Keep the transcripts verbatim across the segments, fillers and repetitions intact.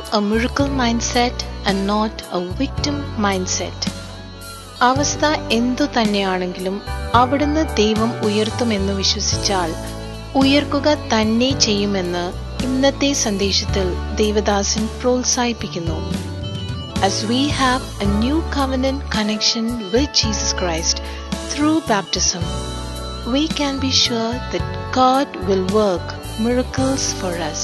a miracle mindset and not a victim mindset. അവസ്ഥ എന്തു തന്നെയാണെങ്കിലും അവിടുന്ന് ദൈവം ഉയർത്തുമെന്ന് വിശ്വസിച്ചാൽ ഉയർക്കുക തന്നെ ചെയ്യുമെന്ന് ഇന്നത്തെ സന്ദേശത്തിൽ ദേവദാസൻ പ്രോത്സാഹിപ്പിക്കുന്നു. As we have a new covenant connection with Jesus Christ through baptism, we can be sure that God will work miracles for us.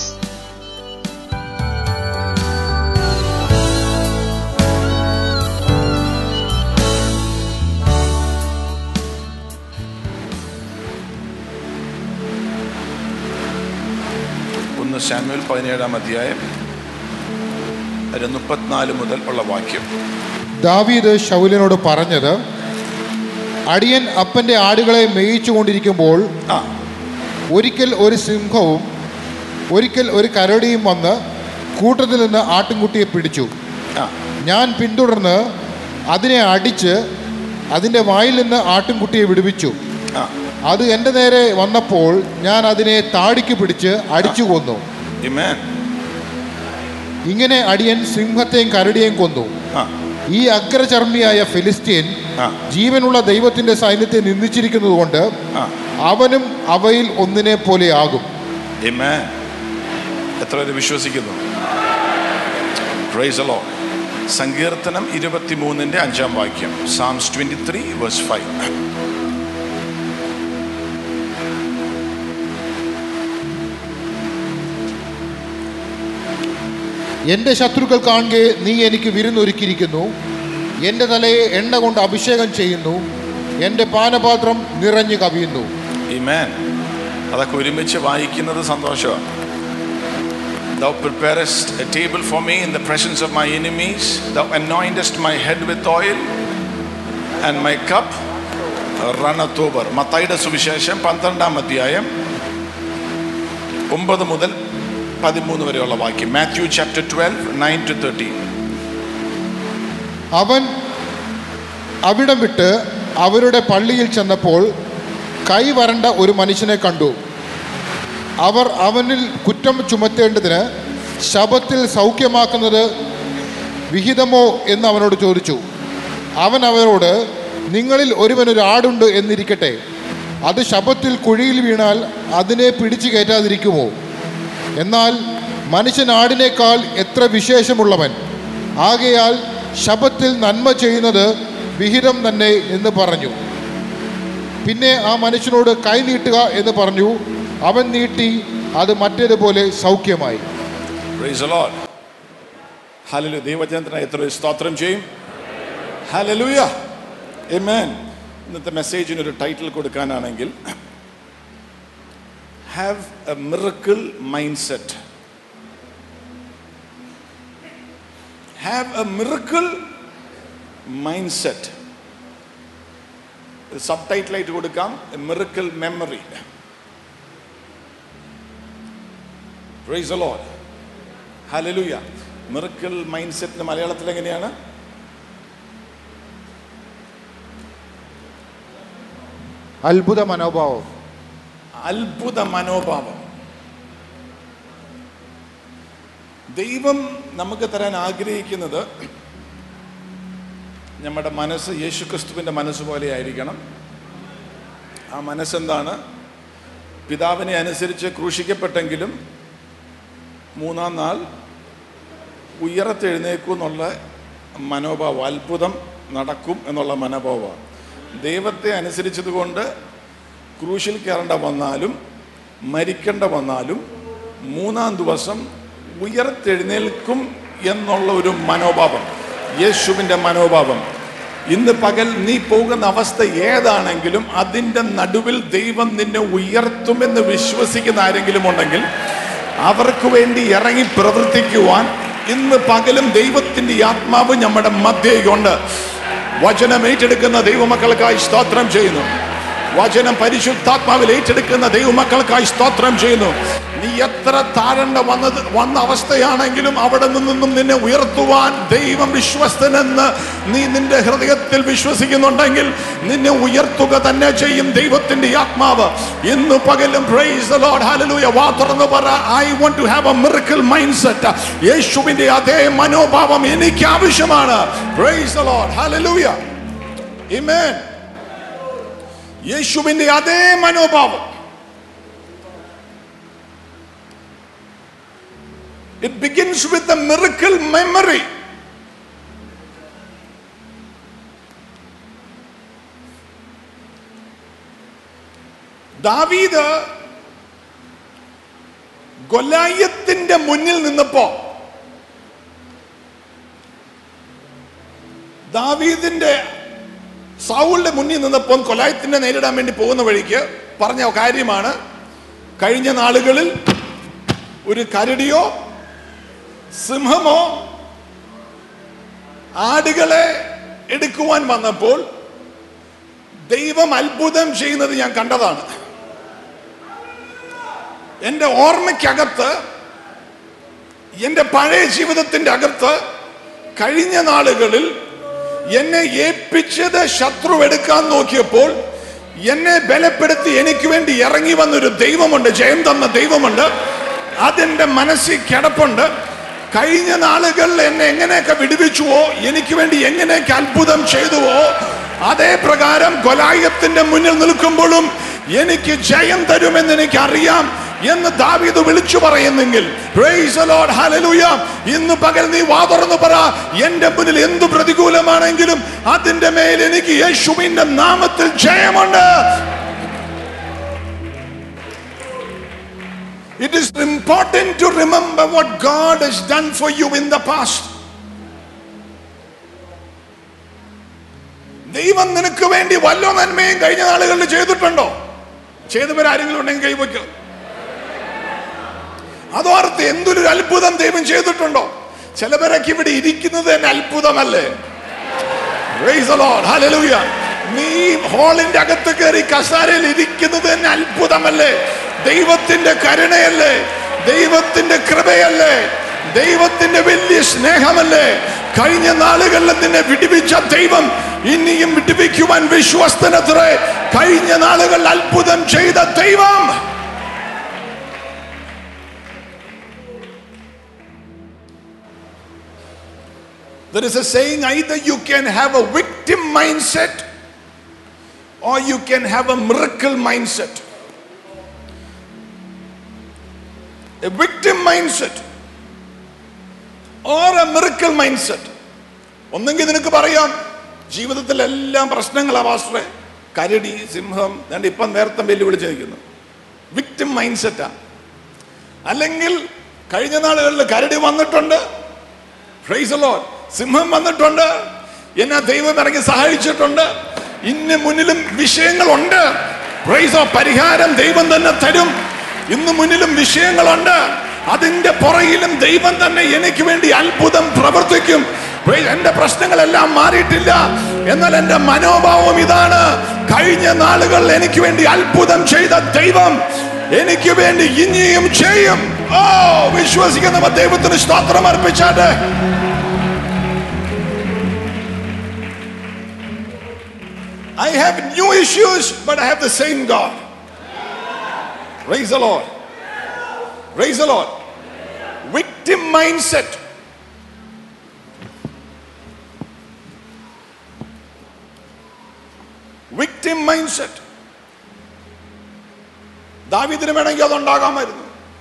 ഒന്ന് ശമൂവേൽ പതിനേഴാം അധ്യായം മുപ്പത്തിനാല് മുതൽ ഉള്ള വാക്യം. ദാവീദ് ശൗലിനോട് പറഞ്ഞത്, അടിയൻ അപ്പൻ്റെ ആടുകളെ മേയിച്ചു കൊണ്ടിരിക്കുമ്പോൾ ഒരിക്കൽ ഒരു സിംഹവും ഒരിക്കൽ ഒരു കരടിയും വന്ന് കൂട്ടത്തിൽ നിന്ന് ആട്ടിൻകുട്ടിയെ പിടിച്ചു. ഞാൻ പിന്തുടർന്ന് അതിനെ അടിച്ച് അതിൻ്റെ വായിൽ നിന്ന് ആട്ടിൻകുട്ടിയെ വിടുവിച്ചു. അത് എൻ്റെ നേരെ വന്നപ്പോൾ ഞാൻ അതിനെ താടിക്ക് പിടിച്ച് അടിച്ചു കൊന്നു. ഇങ്ങനെ അടിയൻ സിംഹത്തെയും കരടിയെയും കൊന്നു. ഈ അഗ്രചർമ്മിയായ ഫിലിസ്തീൻ ജീവനുള്ള ദൈവത്തിന്റെ സൈന്യത്തെ നിന്ദിച്ചിരിക്കുന്നത് കൊണ്ട് അവനും അവയിൽ ഒന്നിനെ പോലെ ആകും. എത്ര പേര് വിശ്വസിക്കുന്നു? Praise the Lord. സങ്കീർത്തനം ഇരുപത്തിമൂന്നിന്റെ അഞ്ചാം വാക്യം. Psalms twenty three verse five. എൻ്റെ ശത്രുക്കൾ കാണുകെ നീ എനിക്ക് വിരുന്നൊരുക്കിയിരിക്കുന്നു. എൻ്റെ തലയെ എണ്ണ കൊണ്ട് അഭിഷേകം ചെയ്യുന്നു. എൻ്റെ പാനപാത്രം നിറഞ്ഞു കവിയുന്നു. ആമേൻ. അതൊക്കെ ഒരുമിച്ച് വായിക്കുന്നത് സന്തോഷമാണ്. Thou preparest a table for me in the presence of my enemies. Thou anointest my head with oil and my cup runneth over. മത്തായിയുടെ സുവിശേഷം പന്ത്രണ്ടാം അധ്യായം ഒമ്പത് മുതൽ പതിമൂന്ന് വരെയുള്ള വാക്യം. Matthew chapter twelve nine to thirteen. അവൻ അവിടം വിട്ട് അവരുടെ പള്ളിയിൽ ചെന്നപ്പോൾ കൈ വരണ്ട ഒരു മനുഷ്യനെ കണ്ടു. അവർ അവനിൽ കുറ്റം ചുമത്തേണ്ടതിന് ശബത്തിൽ സൗഖ്യമാക്കുന്നത് വിഹിതമോ എന്ന് അവനോട് ചോദിച്ചു. അവൻ അവരോട്, നിങ്ങളിൽ ഒരുവനൊരു ആടുണ്ട് എന്നിരിക്കട്ടെ, അത് ശബത്തിൽ കുഴിയിൽ വീണാൽ അതിനെ പിടിച്ചു കയറ്റാതിരിക്കുമോ? എന്നാൽ മനുഷ്യൻ ആടിനേക്കാൾ എത്ര വിശേഷമുള്ളവൻ! ആകയാൽ ശബത്തിൽ നന്മ ചെയ്യുന്നത് വിഹിതം തന്നെ എന്ന് പറഞ്ഞു. പിന്നെ ആ മനുഷ്യനോട് കൈ നീട്ടുക എന്ന് പറഞ്ഞു. അവൻ നീട്ടി, അത് മറ്റേതുപോലെ സൗഖ്യമായി. Praise the Lord. ഹല്ലേലൂയ. ദൈവജനത്തിന് എത്ര സ്തോത്രം ചെയ്യും. ഹല്ലേലൂയ. ആമേൻ. ഇന്നത്തെ മെസ്സേജിന് ഒരു ടൈറ്റിൽ കൊടുക്കാനാണെങ്കിൽ have a miracle mindset. Have a miracle mindset. Subtitle ആയിട്ട് കൊടുക്കാം, a miracle memory. Praise the Lord. Hallelujah. Miracle mindset ന് മലയാളത്തിൽ എങ്ങനെയാണ്? അത്ഭുത മനോഭാവം. അത്ഭുത മനോഭാവം. ദൈവം നമുക്ക് തരാൻ ആഗ്രഹിക്കുന്നത് നമ്മുടെ മനസ്സ് യേശുക്രിസ്തുവിൻ്റെ മനസ്സ് പോലെ ആയിരിക്കണം. ആ മനസ്സെന്താണ്? പിതാവിനെ അനുസരിച്ച് ക്രൂശിക്കപ്പെട്ടെങ്കിലും മൂന്നാം നാൾ ഉയർത്തെഴുന്നേക്കും എന്നുള്ള മനോഭാവം. അത്ഭുതം നടക്കും എന്നുള്ള മനോഭാവമാണ്. ദൈവത്തെ അനുസരിച്ചതുകൊണ്ട് ക്രൂശിൽ കയറേണ്ട വന്നാലും മരിക്കേണ്ട വന്നാലും മൂന്നാം ദിവസം ഉയർത്തെഴുന്നേൽക്കും എന്നുള്ള ഒരു മനോഭാവം, യേശുവിൻ്റെ മനോഭാവം. ഇന്ന് പകൽ നീ പോകുന്ന അവസ്ഥ ഏതാണെങ്കിലും അതിൻ്റെ നടുവിൽ ദൈവം നിന്നെ ഉയർത്തുമെന്ന് വിശ്വസിക്കുന്ന ആരെങ്കിലും ഉണ്ടെങ്കിൽ അവർക്ക് വേണ്ടി ഇറങ്ങി പ്രവർത്തിക്കുവാൻ ഇന്ന് പകലും ദൈവത്തിൻ്റെ ആത്മാവ് നമ്മുടെ മധ്യയുണ്ട്. വചനം ഏറ്റെടുക്കുന്ന ദൈവമക്കൾക്കായി സ്തോത്രം ചെയ്യുന്നു. വചനം പരിശുദ്ധാത്മാവിൽ ഏറ്റെടുക്കുന്ന ദൈവമക്കൾക്കായി സ്തോത്രം ചെയ്യുന്നു. നീ നീ എത്ര താഴണ്ട വന്നത് വന്ന അവസ്ഥയാണെങ്കിലും അവിടെ നിന്നും നിന്നെ ഉയർത്തുവാൻ ദൈവം വിശ്വസ്തനെന്ന് നീ നിന്റെ ഹൃദയത്തിൽ വിശ്വസിക്കുന്നുണ്ടെങ്കിൽ നിന്നെ ഉയർത്തുക തന്നെ ചെയ്യും ദൈവത്തിന്റെ ആത്മാവ്. ഇന്ന് പകലും പ്രൈസ് ദി ലോർഡ്, ഹല്ലേലൂയ. വാ തുറന്ന് പറ, I want to have a miracle mind set. യേശുവിന്റെ അതേ മനോഭാവം എനിക്ക് ആവശ്യമാണ്. Praise the Lord, hallelujah, amen. യേശുവിന്റെ അതേ മനോഭാവം. It begins with the miracle memory. ദാവീദ് ഗൊലിയാത്തിന്റെ മുന്നിൽ നിന്നപ്പോ ദാവീദിന്റെ സൗലിന്റെ മുന്നിൽ നിന്നപ്പോൾ ഗൊലിയാത്തിനെ നേരിടാൻ വേണ്ടി പോകുന്ന വഴിക്ക് പറഞ്ഞ കാര്യമാണ്, കഴിഞ്ഞ നാളുകളിൽ ഒരു കരടിയോ സിംഹമോ ആടുകളെ എടുക്കുവാൻ വന്നപ്പോൾ ദൈവം അത്ഭുതം ചെയ്യുന്നത് ഞാൻ കണ്ടതാണ്. എന്റെ ഓർമ്മയ്ക്കകത്ത്, എന്റെ പഴയ ജീവിതത്തിന്റെ അകത്ത് കഴിഞ്ഞ നാളുകളിൽ എന്നെ ഏൽപ്പിച്ചത് ശത്രു എടുക്കാൻ നോക്കിയപ്പോൾ എന്നെ ബലപ്പെടുത്തി എനിക്ക് വേണ്ടി ഇറങ്ങി വന്നൊരു ദൈവമുണ്ട്, ജയം തന്ന ദൈവമുണ്ട്. അതെന്റെ മനസ്സിൽ കിടപ്പുണ്ട്. കഴിഞ്ഞ നാളുകളിൽ എന്നെ എങ്ങനെയൊക്കെ വിടുവിച്ചുവോ, എനിക്ക് വേണ്ടി എങ്ങനെയൊക്കെ അത്ഭുതം ചെയ്തുവോ, അതേ പ്രകാരം ഗൊലിയാത്തിന്റെ മുന്നിൽ നിൽക്കുമ്പോഴും എനിക്ക് ജയം തരുമെന്ന് എനിക്ക് അറിയാം എന്ന് ദാവീദ് വിളിച്ചു പറയുന്നെങ്കിൽ, പ്രൈസ് ദി ലോർഡ്, ഹല്ലേലൂയ. ഇന്ന് പകൽ നീ വാ തുറന്ന് പറ, എന്റെ മുന്നിൽ എന്ത് പ്രതികൂലമാണെങ്കിലും അതിന്റെ മേൽ എനിക്ക് യേശുവിന്റെ നാമത്തിൽ ജയമുണ്ട്. It is important to remember what God has done for you in the past. ദൈവം നിനക്ക് വേണ്ടി വല്ല നന്മയും കഴിഞ്ഞ നാളുകളിൽ ചെയ്തിട്ടുണ്ടോ? ചെയ്തവരാരെങ്കിലും ഉണ്ടെങ്കിൽ കൈവയ്ക്ക്. അതോർത്ത് എന്തൊരു അത്ഭുതം ദൈവം ചെയ്തിട്ടുണ്ടോ? ചിലവരൊക്കെ ഇവിടെ ഇരിക്കുന്നത് തന്നെ അത്ഭുതമല്ലേ? Praise the Lord, hallelujah. നീ ഹോളിന്റെ അകത്ത് കയറി കസാരയിൽ ഇരിക്കുന്നത് തന്നെ അത്ഭുതമല്ലേ? ദൈവത്തിന്റെ കരുണയല്ലേ? ദൈവത്തിന്റെ കൃപയല്ലേ? ദൈവത്തിന്റെ വലിയ സ്നേഹമല്ലേ? കഴിഞ്ഞ നാളുകളിൽ നിന്നെ വിടുവിച്ച ദൈവം ഇനിയും വിടുവിക്കുവാൻ വിശ്വസ്തനത്രേ. കഴിഞ്ഞ നാളുകളിൽ അത്ഭുതം ചെയ്ത ദൈവം. There is a saying, either you can have a victim mindset or you can have a miracle mindset. A victim mindset or a miracle mindset. ഒന്നെങ്കിൽ നിനക്ക് പറയാം, ജീവിതത്തിൽ എല്ലാം പ്രശ്നങ്ങളാ പാസ്റ്ററെ, കരടി, സിംഹം, ഞാൻ ഇപ്പം നേരത്തെ വെല്ലുവിളിച്ച് നിൽക്കുന്നു. വിക്ടിം മൈൻഡ് സെറ്റാ. അല്ലെങ്കിൽ കഴിഞ്ഞ നാളുകളിൽ കരടി വന്നിട്ടുണ്ട്, പ്രൈസ് ദി ലോർഡ്, സിംഹം വന്നിട്ടുണ്ട്, എന്നെ ദൈവം ഇറങ്ങി സഹായിച്ചിട്ടുണ്ട്, ഇന്ന് മുന്നിലും വിഷയങ്ങളുണ്ട്, പ്രൈസ് ദി ലോർഡ്, പരിഹാരം ദൈവം തന്നെ തരും. ഇന്ന് മുന്നിലും വിഷയങ്ങളുണ്ട്, അതിന്റെ പുറകിലും ദൈവം തന്നെ എനിക്ക് വേണ്ടി അത്ഭുതം പ്രവർത്തിക്കും. എന്റെ പ്രശ്നങ്ങളെല്ലാം മാറിയിട്ടില്ല, എന്നാൽ എന്റെ മനോഭാവം ഇതാണ്, കഴിഞ്ഞ നാളുകളിൽ എനിക്ക് വേണ്ടി അത്ഭുതം ചെയ്ത ദൈവം എനിക്ക് വേണ്ടി ഇനിയും ചെയ്യും. ഓ, വിശ്വസിക്കുന്ന ദൈവത്തിന് സ്തോത്രം അർപ്പിച്ചാട്ടെ. I have new issues, but I have the same God. Praise the Lord. Praise the Lord. Victim mindset. Victim mindset. ദാവീദിന് വേണമെങ്കിൽ അതുണ്ടാകാമായിരുന്നു.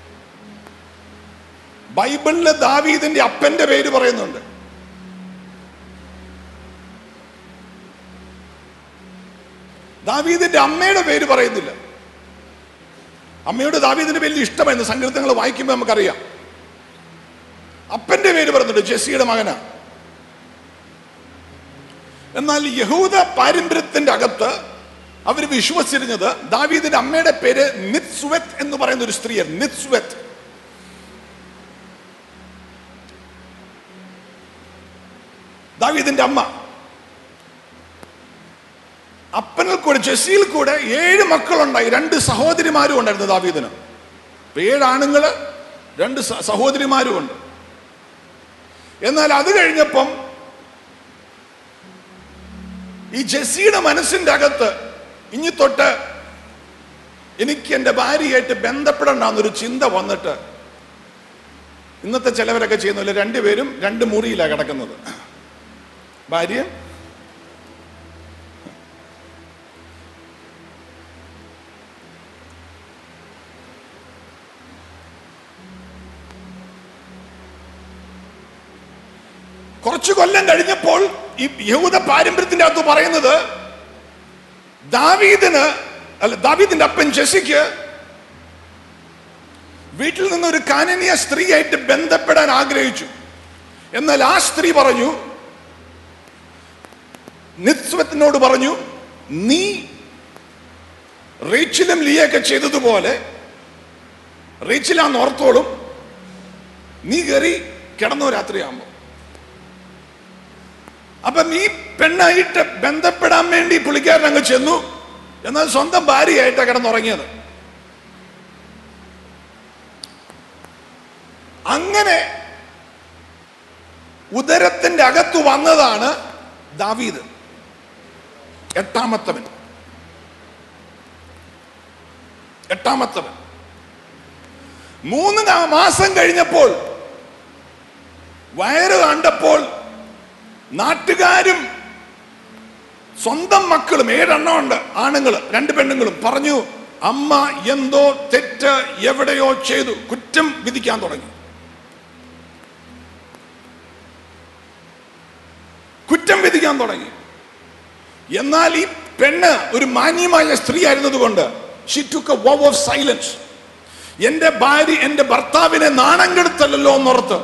ബൈബിളില് ദാവീദിന്റെ അപ്പന്റെ പേര് പറയുന്നുണ്ട്. ദാവീദിന്റെ അമ്മയുടെ പേര് പറയുന്നില്ല. അമ്മയോട് ദാവീദിന് വലിയ ഇഷ്ടമായിരുന്നു. സങ്കീർത്തനങ്ങൾ വായിക്കുമ്പോൾ നമുക്കറിയാം. അപ്പന്റെ പേര് പറയുന്നുണ്ട്, ജെസ്സിയുടെ മകനാ. എന്നാൽ യഹൂദ പാരമ്പര്യത്തിന്റെ അകത്ത് അവർ വിശ്വസിച്ചിരുന്നത് ദാവീദിന്റെ അമ്മയുടെ പേര് നിത്സ്വത്ത് എന്ന് പറയുന്ന ഒരു സ്ത്രീയാണ്. നിത്സ്വത്ത്. ദാവീദിന്റെ അമ്മ. അപ്പനിൽ കൂടെ, ജെസ്സിയിൽ കൂടെ ഏഴ് മക്കളുണ്ടായി. രണ്ട് സഹോദരിമാരും ഉണ്ടായിരുന്നു ദാവീദിന്. ഏഴാണുങ്ങള്, രണ്ട് സഹോദരിമാരുമുണ്ട്. എന്നാൽ അത് കഴിഞ്ഞപ്പം ഈ ജെസ്സിയുടെ മനസ്സിന്റെ അകത്ത് ഇനി തൊട്ട് എനിക്ക് എൻ്റെ ഭാര്യയായിട്ട് ബന്ധപ്പെടണ്ടെന്നൊരു ചിന്ത വന്നിട്ട്, ഇന്നത്തെ ചിലവരൊക്കെ ചെയ്യുന്നില്ല, രണ്ടുപേരും രണ്ട് മുറിയിലാണ് കിടക്കുന്നത്. ഭാര്യ കുറച്ചു കൊല്ലം കഴിഞ്ഞപ്പോൾ ഈ യഹൂദ പാരമ്പര്യത്തിന്റെ അകത്ത് പറയുന്നത്, ദാവീദിന് അല്ല ദാവീദിന്റെ അപ്പൻ ജെസ്സിക്ക് വീട്ടിൽ നിന്ന് ഒരു കാനനീയ സ്ത്രീയായിട്ട് ബന്ധപ്പെടാൻ ആഗ്രഹിച്ചു. എന്നാൽ ആ സ്ത്രീ പറഞ്ഞു, നിസ്വത്തിനോട് പറഞ്ഞു, നീ റേച്ചിലും ലിയൊക്കെ ചെയ്തതുപോലെ റേച്ചിലാന്ന് ഓർത്തോളും, നീ കയറി കിടന്നോ രാത്രിയാകുമ്പോ. അപ്പം ഈ പെണ്ണായിട്ട് ബന്ധപ്പെടാൻ വേണ്ടി പുള്ളിക്കാരൻ അങ്ങ് ചെന്നു. എന്നാൽ സ്വന്തം ഭാര്യയായിട്ടാണ് കിടന്നുറങ്ങിയത്. അങ്ങനെ ഉദരത്തിന്റെ അകത്തു വന്നതാണ് ദാവീദ്, എട്ടാമത്തവൻ. എട്ടാമത്തവൻ മൂന്ന് മാസം കഴിഞ്ഞപ്പോൾ വയറ് കണ്ടപ്പോൾ നാട്ടുകാരും സ്വന്തം മക്കളും, ഏഴെണ്ണം ഉണ്ട്, ആണുങ്ങൾ രണ്ട് പെണ്ണുങ്ങളും, പറഞ്ഞു, അമ്മ എന്തോ തെറ്റ് എവിടെയോ ചെയ്തു. കുറ്റം വിധിക്കാൻ തുടങ്ങി. കുറ്റം വിധിക്കാൻ തുടങ്ങി. എന്നാൽ ഈ പെണ്ണ് ഒരു മാന്യമായ സ്ത്രീ ആയിരുന്നത് കൊണ്ട് she took a vow of silence. എന്റെ ഭാര്യ എന്റെ ഭർത്താവിനെ നാണം കെടുത്തല്ലോ എന്നോർത്ത്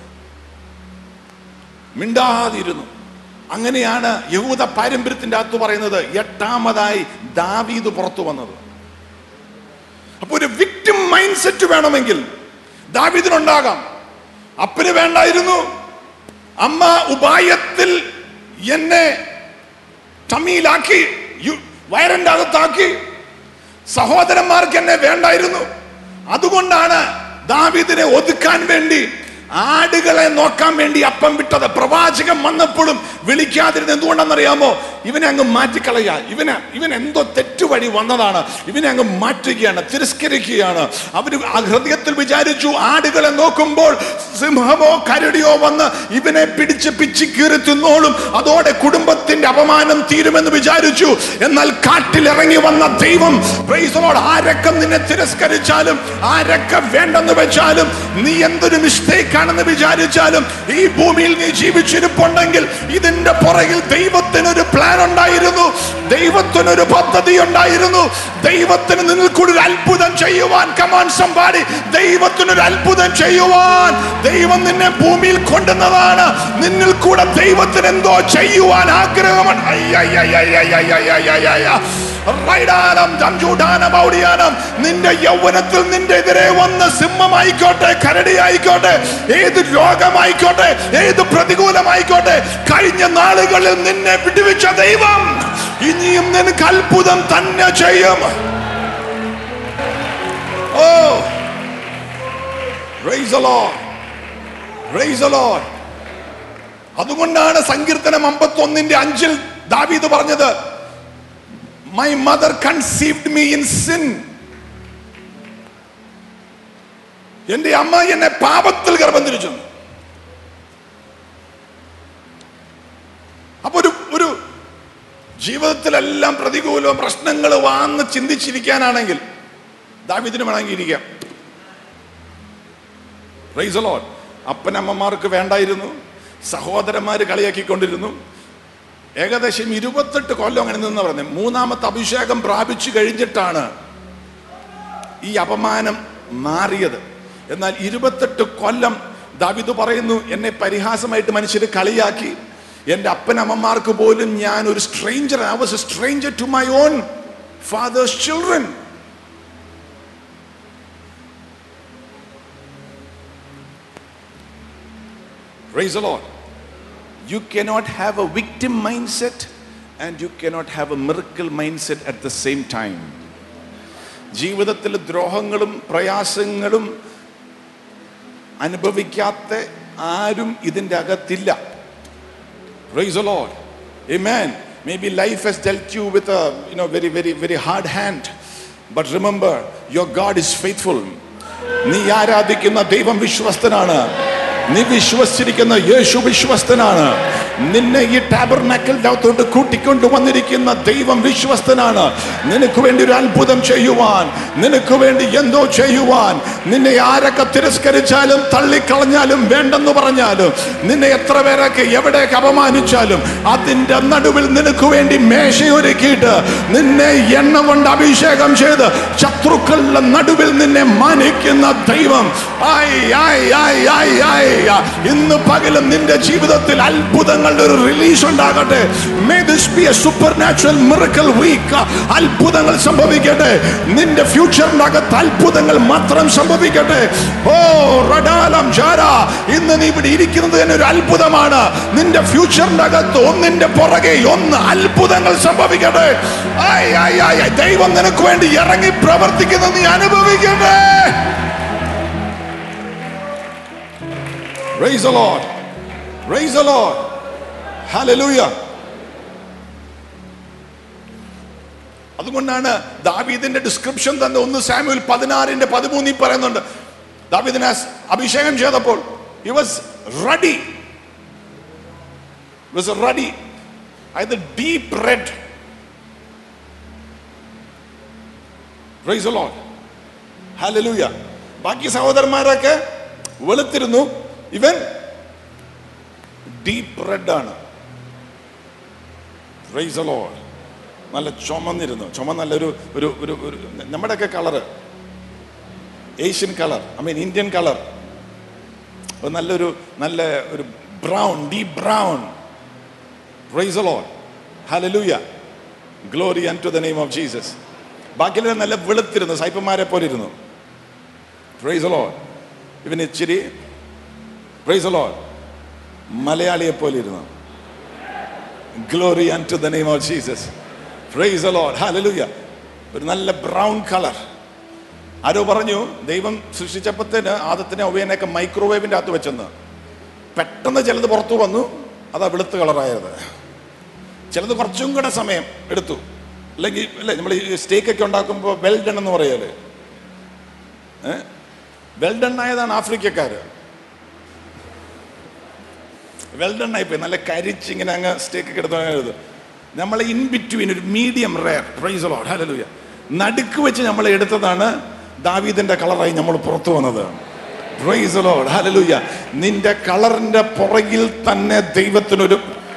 മിണ്ടാതിരുന്നു. അങ്ങനെയാണ് യഹൂദ പാരമ്പര്യത്തിന്റെ അകത്ത് പറയുന്നത് എട്ടാമതായി ദാവീദ് പുറത്തു വന്നത്. അപ്പൊ ഒരു വിക്ടിം മൈൻഡ് സെറ്റ് വേണമെങ്കിൽ ദാവീദിനുണ്ടാകാം. അപ്പന് വേണ്ടായിരുന്നു. അമ്മ ഉപായത്തിൽ എന്നെ ടമിയിലാക്കി, വയറിന്റെ അകത്താക്കി. സഹോദരന്മാർക്ക് എന്നെ വേണ്ടായിരുന്നു. അതുകൊണ്ടാണ് ദാവീദിനെ ഒതുക്കാൻ വേണ്ടി, ആടുകളെ നോക്കാൻ വേണ്ടി അപ്പം വിട്ടത്. പ്രവാചകൻ വന്നപ്പോഴും വിളിക്കാതിരുന്നത് എന്തുകൊണ്ടാണെന്നറിയാമോ? ഇവനെ അങ്ങ് മാറ്റിക്കളയാ. ഇവന് ഇവൻ എന്തോ തെറ്റുവഴി വന്നതാണ്. ഇവനെ അങ്ങ് മാറ്റുകയാണ്, തിരസ്കരിക്കുകയാണ്. അവര് ആ ഹൃദയത്തിൽ വിചാരിച്ചു, ആടുകളെ നോക്കുമ്പോൾ സിംഹമോ കരടിയോ വന്ന് ഇവനെ പിടിച്ച് പിച്ചി കീറി തിന്നോളും, അതോടെ കുടുംബത്തിന്റെ അപമാനം തീരുമെന്ന് വിചാരിച്ചു. എന്നാൽ കാട്ടിലിറങ്ങി വന്ന ദൈവം, ആരൊക്കെ നിന്നെ തിരസ്കരിച്ചാലും, ആരൊക്കെ വേണ്ടെന്ന് വെച്ചാലും, നീ എന്തൊരു മിസ്റ്റേക്ക് ആണെന്ന് വിചാരിച്ചാലും, ഈ ഭൂമിയിൽ നീ ജീവിച്ചിരിപ്പുണ്ടെങ്കിൽ ഇതിന്റെ പുറകിൽ ദൈവത്തിനൊരു പ്ലാൻ ഉണ്ടായിരുന്നു, ദൈവത്തിനൊരു പദ്ധതി ഉണ്ടായിരുന്നു. ദൈവത്തിന് നിന്നിൽ കൂടി ഒരു അത്ഭുതം ചെയ്യുവാൻ, കമാൻ സംബാഡി, ദൈവത്തിനൊരു അത്ഭുതം ചെയ്യുവാൻ ദൈവം നിന്നെ ഭൂമിയിൽ കൊണ്ടുവന്നതാണ്. നിന്നിൽ കൂടെ ദൈവത്തിന് എന്തോ ചെയ്യുവാൻ ആഗ്രഹമാണ്. നിന്റെ യൗവനത്തിൽ നിന്റെ എതിരെ വന്ന് സിംഹമായിക്കോട്ടെ, കരടിയായിക്കോട്ടെ, ഏത് രോഗമായിക്കോട്ടെ, ഏത് പ്രതികൂലമായിക്കോട്ടെ, കഴിഞ്ഞ നാളുകളിൽ നിന്നെ വിടുവിച്ച ദൈവം ഇനിയും നിനക്ക് അത്ഭുതം തന്നെ ചെയ്യും. Oh, praise the Lord, praise the Lord. അതുകൊണ്ടാണ് സങ്കീർത്തനം അമ്പത്തൊന്നിന്റെ അഞ്ചിൽ ദാവീദ് പറഞ്ഞത്, My mother conceived me in sin. എന്റെ അമ്മ എന്നെ പാപത്തിൽ ഗർഭം ധരിച്ചു. അപ്പൊ ഒരു ഒരു ജീവിതത്തിലെല്ലാം പ്രതികൂലവും പ്രശ്നങ്ങൾ വന്ന് ചിന്തിച്ചിരിക്കാനാണെങ്കിൽ ദാവീദിന് വേണമെങ്കിൽ ഇരിക്കാം. Price the Lord. അപ്പനമ്മമാർക്ക് വേണ്ടായിരുന്നു, സഹോദരന്മാര് കളിയാക്കിക്കൊണ്ടിരുന്നു. ഏകദേശം ഇരുപത്തെട്ട് കൊല്ലം അങ്ങനെ നിന്ന് പറഞ്ഞത്. മൂന്നാമത്തെ അഭിഷേകം പ്രാപിച്ചു കഴിഞ്ഞിട്ടാണ് ഈ അപമാനം മാറിയത്. എന്നാൽ ഇരുപത്തെട്ട് കൊല്ലം ദാവീദ് പറയുന്നു, എന്നെ പരിഹാസമായിട്ട് മനുഷ്യർ കളിയാക്കി. എൻ്റെ അപ്പനമ്മമാർക്ക് പോലും ഞാൻ ഒരു stranger, I was a stranger to my own father's children. Praise the Lord. You cannot have a victim mindset and you cannot have a miracle mindset at the same time. ജീവിതത്തിൽ ദ്രോഹങ്ങളും പ്രയാസങ്ങളും അനുഭവിക്കാത്ത ആരും ഇതിൻ്റെ അകത്തില്ല. Praise the Lord. Amen. Maybe life has dealt you with a you know very very very hard hand, but remember your God is faithful. നീ ആരാധിക്കുന്ന ദൈവം വിശ്വസ്തനാണ്. നീ വിശ്വസിച്ചിരിക്കുന്ന യേശു വിശ്വസ്തനാണ്. നിന്നെ ഈ ടാബർനാക്കിളിന്റെ അകത്തോട്ട് കൂട്ടിക്കൊണ്ടു വന്നിരിക്കുന്ന ദൈവം വിശ്വസ്തനാണ്. നിനക്ക് വേണ്ടി ഒരു അത്ഭുതം ചെയ്യുവാൻ, നിനക്ക് വേണ്ടി എന്തോ ചെയ്യുവാൻ. നിന്നെ ആരൊക്കെ തിരസ്കരിച്ചാലും തള്ളിക്കളഞ്ഞാലും വേണ്ടെന്ന് പറഞ്ഞാലും, നിന്നെ എത്ര പേരൊക്കെ എവിടെയൊക്കെ അപമാനിച്ചാലും, അതിന്റെ നടുവിൽ നിനക്ക് വേണ്ടി മേശയൊരുക്കിയിട്ട് നിന്നെ എണ്ണ കൊണ്ട് അഭിഷേകം ചെയ്ത് ശത്രുക്കളുടെ നടുവിൽ നിന്നെ മാനിക്കുന്ന ദൈവം. ആയ് ആയ് ആയ് ആയ് ആയ് ഇന്ന് പകലും നിന്റെ ജീവിതത്തിൽ അത്ഭുതങ്ങളുടെ ഒരു റിലീസ് ഉണ്ടാകട്ടെ. May this be a supernatural miracle week. അത്ഭുതങ്ങൾ സംഭവിക്കട്ടെ. നിന്റെ ഫ്യൂച്ചറിന്റെ അകത്ത് അത്ഭുതങ്ങൾ മാത്രം സംഭവിക്കട്ടെ. ഓ റഡാലം ജാര, ഇന്ന് നീ ഇവിടെ ഇരിക്കുന്നത് തന്നെ ഒരു അത്ഭുതമാണ്. നിന്റെ ഫ്യൂച്ചറിന്റെ അകത്ത് ഒന്നിന്റെ പുറകെ ഒന്ന് അത്ഭുതങ്ങൾ സംഭവിക്കട്ടെ. ആയ് ആയ് ആയ് ദൈവം നിനക്ക് വേണ്ടി ഇറങ്ങി പ്രവർത്തിക്കുന്നത് നീ അനുഭവിക്കട്ടെ. Praise the Lord. Praise the Lord. Hallelujah. അതുകൊണ്ടാണ് ദാവീദിന്റെ ഡിസ്ക്രിപ്ഷൻ തന്നെ ഒന്ന് സാമുവേൽ പതിനാറിന്റെ പതിമൂന്നിൽ പറയുന്നുണ്ട്. ദാവീദിനെ അഭിഷേകം ചെയ്തപ്പോൾ he was ready. He was ready. അതായത് deep red. Praise the Lord. Hallelujah. ബാക്കി സഹോദരന്മാരൊക്കെ വെളുത്തിരുന്നു. ഇവൻ ഡീപ്പ് റെഡ് ആണ്. Praise the Lord. നല്ല ചുമന്നിരുന്നു. ചുമ നല്ലൊരു ഒരു ഒരു നമ്മുടെയൊക്കെ colour, Asian colour, I mean Indian colour, നല്ലൊരു നല്ല ഒരു brown, deep brown. Praise the Lord. Hallelujah. Glory unto the name of Jesus. ബാക്കിയെല്ലാം നല്ല വെളുത്തിരുന്നു, സൈപ്പന്മാരെ പോലെ ഇരുന്നു. Praise the Lord. ഇവന് ഇച്ചിരി Praise the Lord. മലയാളിയെ പോലെ ഇരുന്നു. Glory unto the name of Jesus. Praise the Lord. Hallelujah. ഒരു നല്ല ബ്രൗൺ കളർ. ആരോ പറഞ്ഞു ദൈവം സൃഷ്ടിച്ചപ്പത്തേന് ആദത്തിനെ അവയനൊക്കെ മൈക്രോവേവിന്റെ അകത്ത് വെച്ചെന്ന്. പെട്ടെന്ന് ചിലത് പുറത്തു വന്നു, അതാ വെളുത്ത കളറായത്. ചിലത് കുറച്ചും കൂടെ സമയം എടുത്തു. അല്ലെങ്കിൽ അല്ലേ നമ്മൾ ഈ സ്റ്റേക്കൊക്കെ ഉണ്ടാക്കുമ്പോൾ വെൽഡൺ എന്ന് പറയല്ലേ, ഏഹ് വെൽഡൺ ആയതാണ് ആഫ്രിക്കക്കാര്. വെൽഡൺ ആയിപ്പോയി, നല്ല കരിച്ചിങ്ങനെ അങ്ങ് സ്റ്റേക്ക് എടുത്ത്. നമ്മൾ ഇൻ ബിറ്റ്വീൻ ഒരു medium rare. Praise the Lord. Hallelujah. നടുക്ക് വെച്ച് നമ്മൾ എടുത്തതാണ് ദാവീദിന്റെ കളറായി നമ്മൾ പുറത്തു വന്നത്. Praise the Lord. ഹല്ലേലൂയ. നിന്റെ കളറിന്റെ പുറകിൽ തന്നെ ദൈവത്തിനൊരു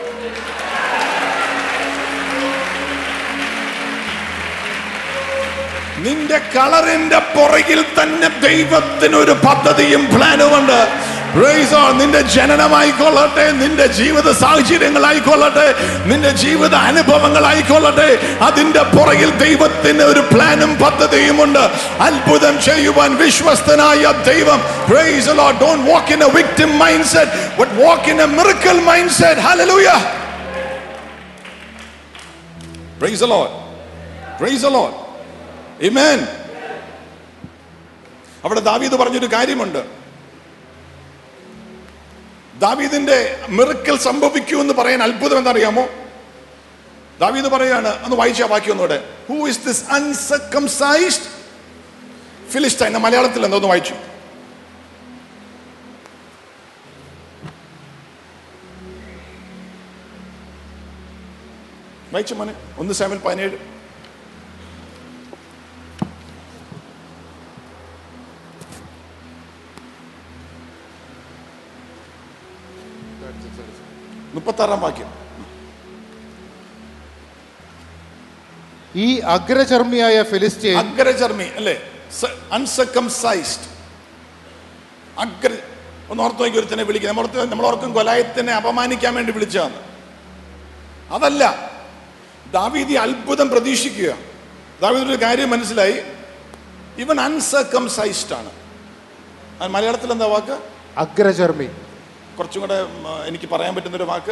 നിന്റെ കളറിന്റെ പുറകിൽ തന്നെ ദൈവത്തിനൊരു പദ്ധതിയും പ്ലാനുമുണ്ട്. നിന്റെ ജനനമായിക്കൊള്ളട്ടെ, നിന്റെ ജീവിത സാഹചര്യങ്ങളായിക്കൊള്ളട്ടെ, നിന്റെ ജീവിത അനുഭവങ്ങളായിക്കൊള്ളട്ടെ, അതിന്റെ പുറകിൽ ദൈവത്തിന് ഒരു പ്ലാനും പദ്ധതിയുമുണ്ട്. അത്ഭുതം ചെയ്യുവാൻ വിശ്വസ്തനായ ദൈവം. Praise the Lord. Don't walk in a victim mindset, but walk in a miracle mindset. Hallelujah. Praise the Lord. Praise the Lord. Amen. അവിടെ ദാവീദ് പറഞ്ഞൊരു കാര്യമുണ്ട്. ദാവീദിന്റെ മിറക്കിൾ സംഭവിക്കൂ എന്ന് പറയാൻ അത്ഭുതം എന്നറിയാമോ? ദാവീദ് പറയാണ്, ഒന്ന് വായിച്ചാ ബാക്കി ഒന്നുകൂടെ. Who is this uncircumcised Philistine? മലയാളത്തിൽ എന്തോന്ന് വായിച്ചു? വായിച്ചു മോനെ. ഒന്ന് സാമുവേൽ പതിനേഴ്. മുപ്പത്താറാം വാക്യം. ഈ അഗ്രചർമ്മിയായ ഫിലിസ്ത്യൻ, അഗ്രചർമ്മി അല്ലേ, അൺസർക്കംസൈസ്ഡ്. അഗ്ര ഒന്ന് ഓർത്ത് നോക്കി, ഒരുത്തനെ വിളിക്കുക. നമ്മൾ നമ്മളോർക്കും കൊലായത്തിനെ അപമാനിക്കാൻ വേണ്ടി വിളിച്ചതാണ്. അതല്ല, ദാവീദ് അത്ഭുതം പ്രതീക്ഷിക്കുക. ദാവീദിന്റെ കാര്യം മനസ്സിലായി, ഇവൻ അൺസർക്കംസൈസ്ഡ് ആണ്. മലയാളത്തിൽ എന്താ വാക്ക്? അഗ്രചർമ്മി. കുറച്ചും കൂടെ എനിക്ക് പറയാൻ പറ്റുന്നൊരു വാക്ക്.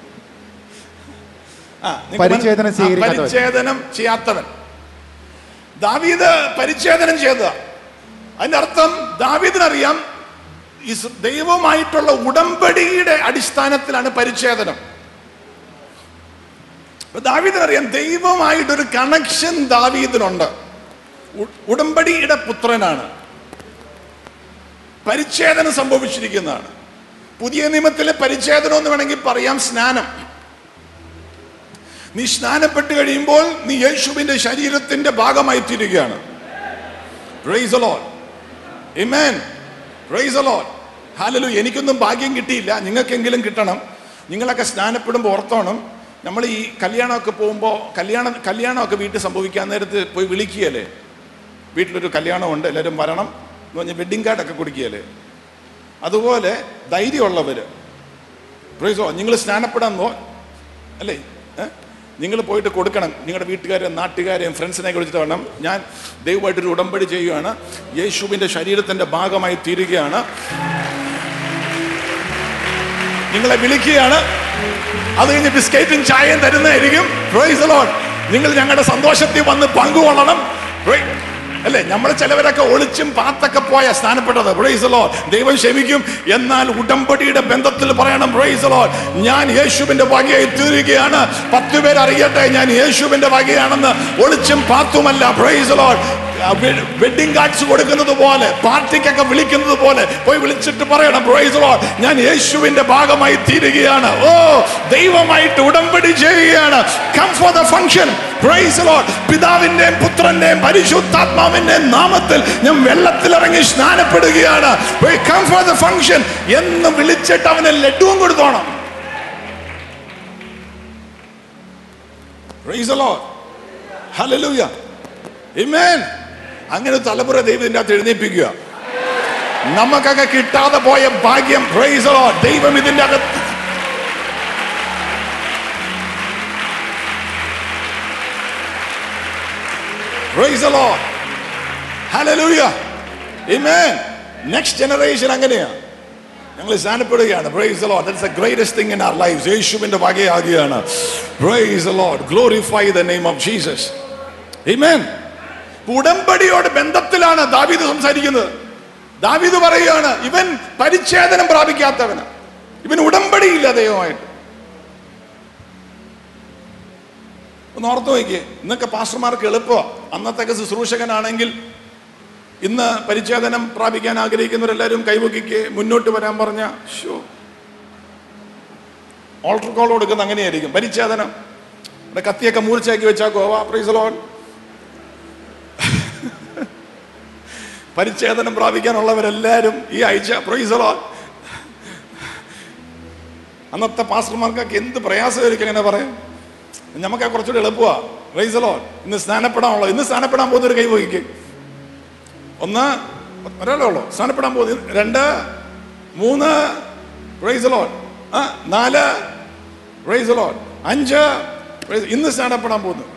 ആ പരിച്ഛേദനം ചെയ്യാത്തവൻ. ദാവീദ് പരിച്ഛേദനം ചെയ്ത, അതിന്റെ അർത്ഥം ദാവീദിനറിയാം ദൈവമായിട്ടുള്ള ഉടമ്പടിയുടെ അടിസ്ഥാനത്തിലാണ് പരിച്ഛേദനം. ദാവീദിനറിയാം ദൈവമായിട്ടൊരു കണക്ഷൻ ദാവീദിനുണ്ട്. ഉടമ്പടിയുടെ പുത്രനാണ്, പരിച്ഛേദനം സംഭവിച്ചിരിക്കുന്നതാണ്. പുതിയ നിയമത്തിലെ പരിച്ഛേദനം എന്ന് വേണമെങ്കിൽ പറയാം സ്നാനം. നീ സ്നാനപ്പെട്ട് കഴിയുമ്പോൾ നീ യേശുവിന്റെ ശരീരത്തിന്റെ ഭാഗമായി തീരുകയാണ്. Praise the Lord. Amen. Praise the Lord. Hallelujah. എനിക്കൊന്നും ഭാഗ്യം കിട്ടിയില്ല, നിങ്ങൾക്കെങ്കിലും കിട്ടണം. നിങ്ങളൊക്കെ സ്നാനപ്പെടുമ്പോൾ ഓർത്തോണം, നമ്മൾ ഈ കല്യാണമൊക്കെ പോകുമ്പോൾ കല്യാണം കല്യാണമൊക്കെ വീട്ടിൽ സംഭവിക്കാൻ നേരത്ത് പോയി വിളിക്കുകയല്ലേ, വീട്ടിലൊരു കല്യാണമുണ്ട് എല്ലാവരും വരണം എന്ന് പറഞ്ഞ് വെഡിങ് കാർഡൊക്കെ കൊടുക്കുകയല്ലേ. അതുപോലെ ധൈര്യമുള്ളവർ പ്രൈസ് ദി ലോർഡ്, നിങ്ങൾ സ്നാനപ്പെടാൻ പോ അല്ലേ, നിങ്ങൾ പോയിട്ട് കൊടുക്കണം. നിങ്ങളുടെ വീട്ടുകാരെയും നാട്ടുകാരെയും ഫ്രണ്ട്സിനെ വിളിച്ചിട്ട് വേണം, ഞാൻ ദൈവമായിട്ടൊരു ഉടമ്പടി ചെയ്യുകയാണ്, യേശുവിൻ്റെ ശരീരത്തിൻ്റെ ഭാഗമായി തീരുകയാണ്, നിങ്ങളെ വിളിക്കുകയാണ്. അത് കഴിഞ്ഞ് ബിസ്ക്കറ്റും ചായയും തരുന്നതായിരിക്കും. Praise the Lord. നിങ്ങൾ ഞങ്ങളുടെ സന്തോഷത്തിൽ വന്ന് പങ്കുകൊള്ളണം അല്ലേ. നമ്മൾ ചിലവരൊക്കെ ഒളിച്ചും പാത്തൊക്കെ പോയ സ്നാനപ്പെട്ടത്. Price the Lord. ദൈവം ക്ഷമിക്കും. എന്നാൽ ഉടമ്പടിയുടെ ബന്ധത്തിൽ പറയണം, പ്രൈസ് ദി ലോർഡ്, ഞാൻ യേശുവിന്റെ വകയായി തീരുകയാണ്. പത്ത് പേര് അറിയട്ടെ ഞാൻ യേശുവിന്റെ വകയാണെന്ന്. ഒളിച്ചും പാത്തുമല്ല. Praise the Lord. Wedding cards കൊടുക്കുന്നത് പോലെ, പാർട്ടിക്കൊക്കെ വിളിക്കുന്നത് പോലെ പോയി വിളിച്ചിട്ട് പറയണം, പ്രൈസ് ദി ലോർഡ്, ഞാൻ യേശുവിന്റെ ഭാഗമായി തീരുകയാണ്. ഓ, ദൈവമായിട്ട് ഉടമ്പടി ചെയ്യുകയാണ്. Come for the function. Praise the Lord. പിതാവിന്റെയും പുത്രന്റെയും പരിശുദ്ധാത്മാവിന്റെയും നാമത്തിൽ ഞാൻ വെള്ളത്തിലിറങ്ങി സ്നാനപ്പെടുകയാണ്. കം ഫോർ ദ ഫംഗ്ഷൻ എന്ന് വിളിച്ചിട്ട് അവന് ലഡുവും കൊടുത്തോണം. Praise the Lord. Hallelujah. Amen. അങ്ങനെ തലമുറ ദൈവത്തിന്റെ അകത്ത് എഴുന്നേൽപ്പിക്കുക. നമുക്കൊക്കെ കിട്ടാതെ പോയ ഭാഗ്യം, പ്രൈസ് ദി ലോർഡ്, ദൈവം ഇതിന്റെ അകത്ത് praise the Lord. Hallelujah. Amen. Next generation അങ്ങനെയാ. ഞങ്ങൾ സ്നാനപ്പെടുകയാണ്. Praise the Lord. That's the greatest thing in our lifes. യേശുവിന്റെ വകയാകുകയാണ്. Praise the Lord. Glorify the name of Jesus. Amen. ഉടമ്പടിയോട് ബന്ധത്തിലാണ് ദാവീദ് സംസാരിക്കുന്നത്. ദാവീദ് പറയുകയാണ്, ഇവൻ പരിച്ഛേദനം പ്രാപിക്കാത്തവന്, ഇവൻ ഉടമ്പടിയില്ല ദൈവമായിട്ട്. ഒന്ന് ഓർത്ത് നോക്കിയേ. ഇന്നൊക്കെ പാസ്റ്റർമാർക്ക് എളുപ്പമാണ്. അന്നത്തെ ശുശ്രൂഷകനാണെങ്കിൽ ഇന്ന് പരിച്ഛേദനം പ്രാപിക്കാൻ ആഗ്രഹിക്കുന്നവരെല്ലാവരും കൈവക്കിക്ക് മുന്നോട്ട് വരാൻ പറഞ്ഞ ഷോ ഓൾട്ടർ കോൾ കൊടുക്കുന്ന അങ്ങനെയായിരിക്കും. പരിച്ഛേദനം ഇവിടെ കത്തിയൊക്കെ മൂർച്ചയാക്കി വെച്ചാൽ ഗോവ. Praise the Lord. പരിച്ഛേദനം പ്രാപിക്കാനുള്ളവരെല്ലാവരും ഈ ആഴ്ച, പ്രൈസ് ദി ലോർഡ്. അന്നത്തെ പാസ്റ്റർമാർക്കൊക്കെ എന്ത് പ്രയാസമായിരിക്കും അങ്ങനെ പറയാം. നമുക്ക് കുറച്ചുകൂടി എളുപ്പമാണ്. Praise the Lord. ഇന്ന് സ്നാനപ്പെടാനുള്ളത്, ഇന്ന് സ്നാനപ്പെടാൻ പോകുന്ന ഒരു കൈ വഹിക്കും. ഒന്ന്, ഒരാളേ ഉള്ളൂ സ്നാനപ്പെടാൻ പോകുന്നത്. രണ്ട്, മൂന്ന്, പ്രൈസ് ദി ലോർഡ്. ആ, നാല്, പ്രൈസ് ദി ലോർഡ്. അഞ്ച്, ഇന്ന് സ്നാനപ്പെടാൻ പോകുന്നു.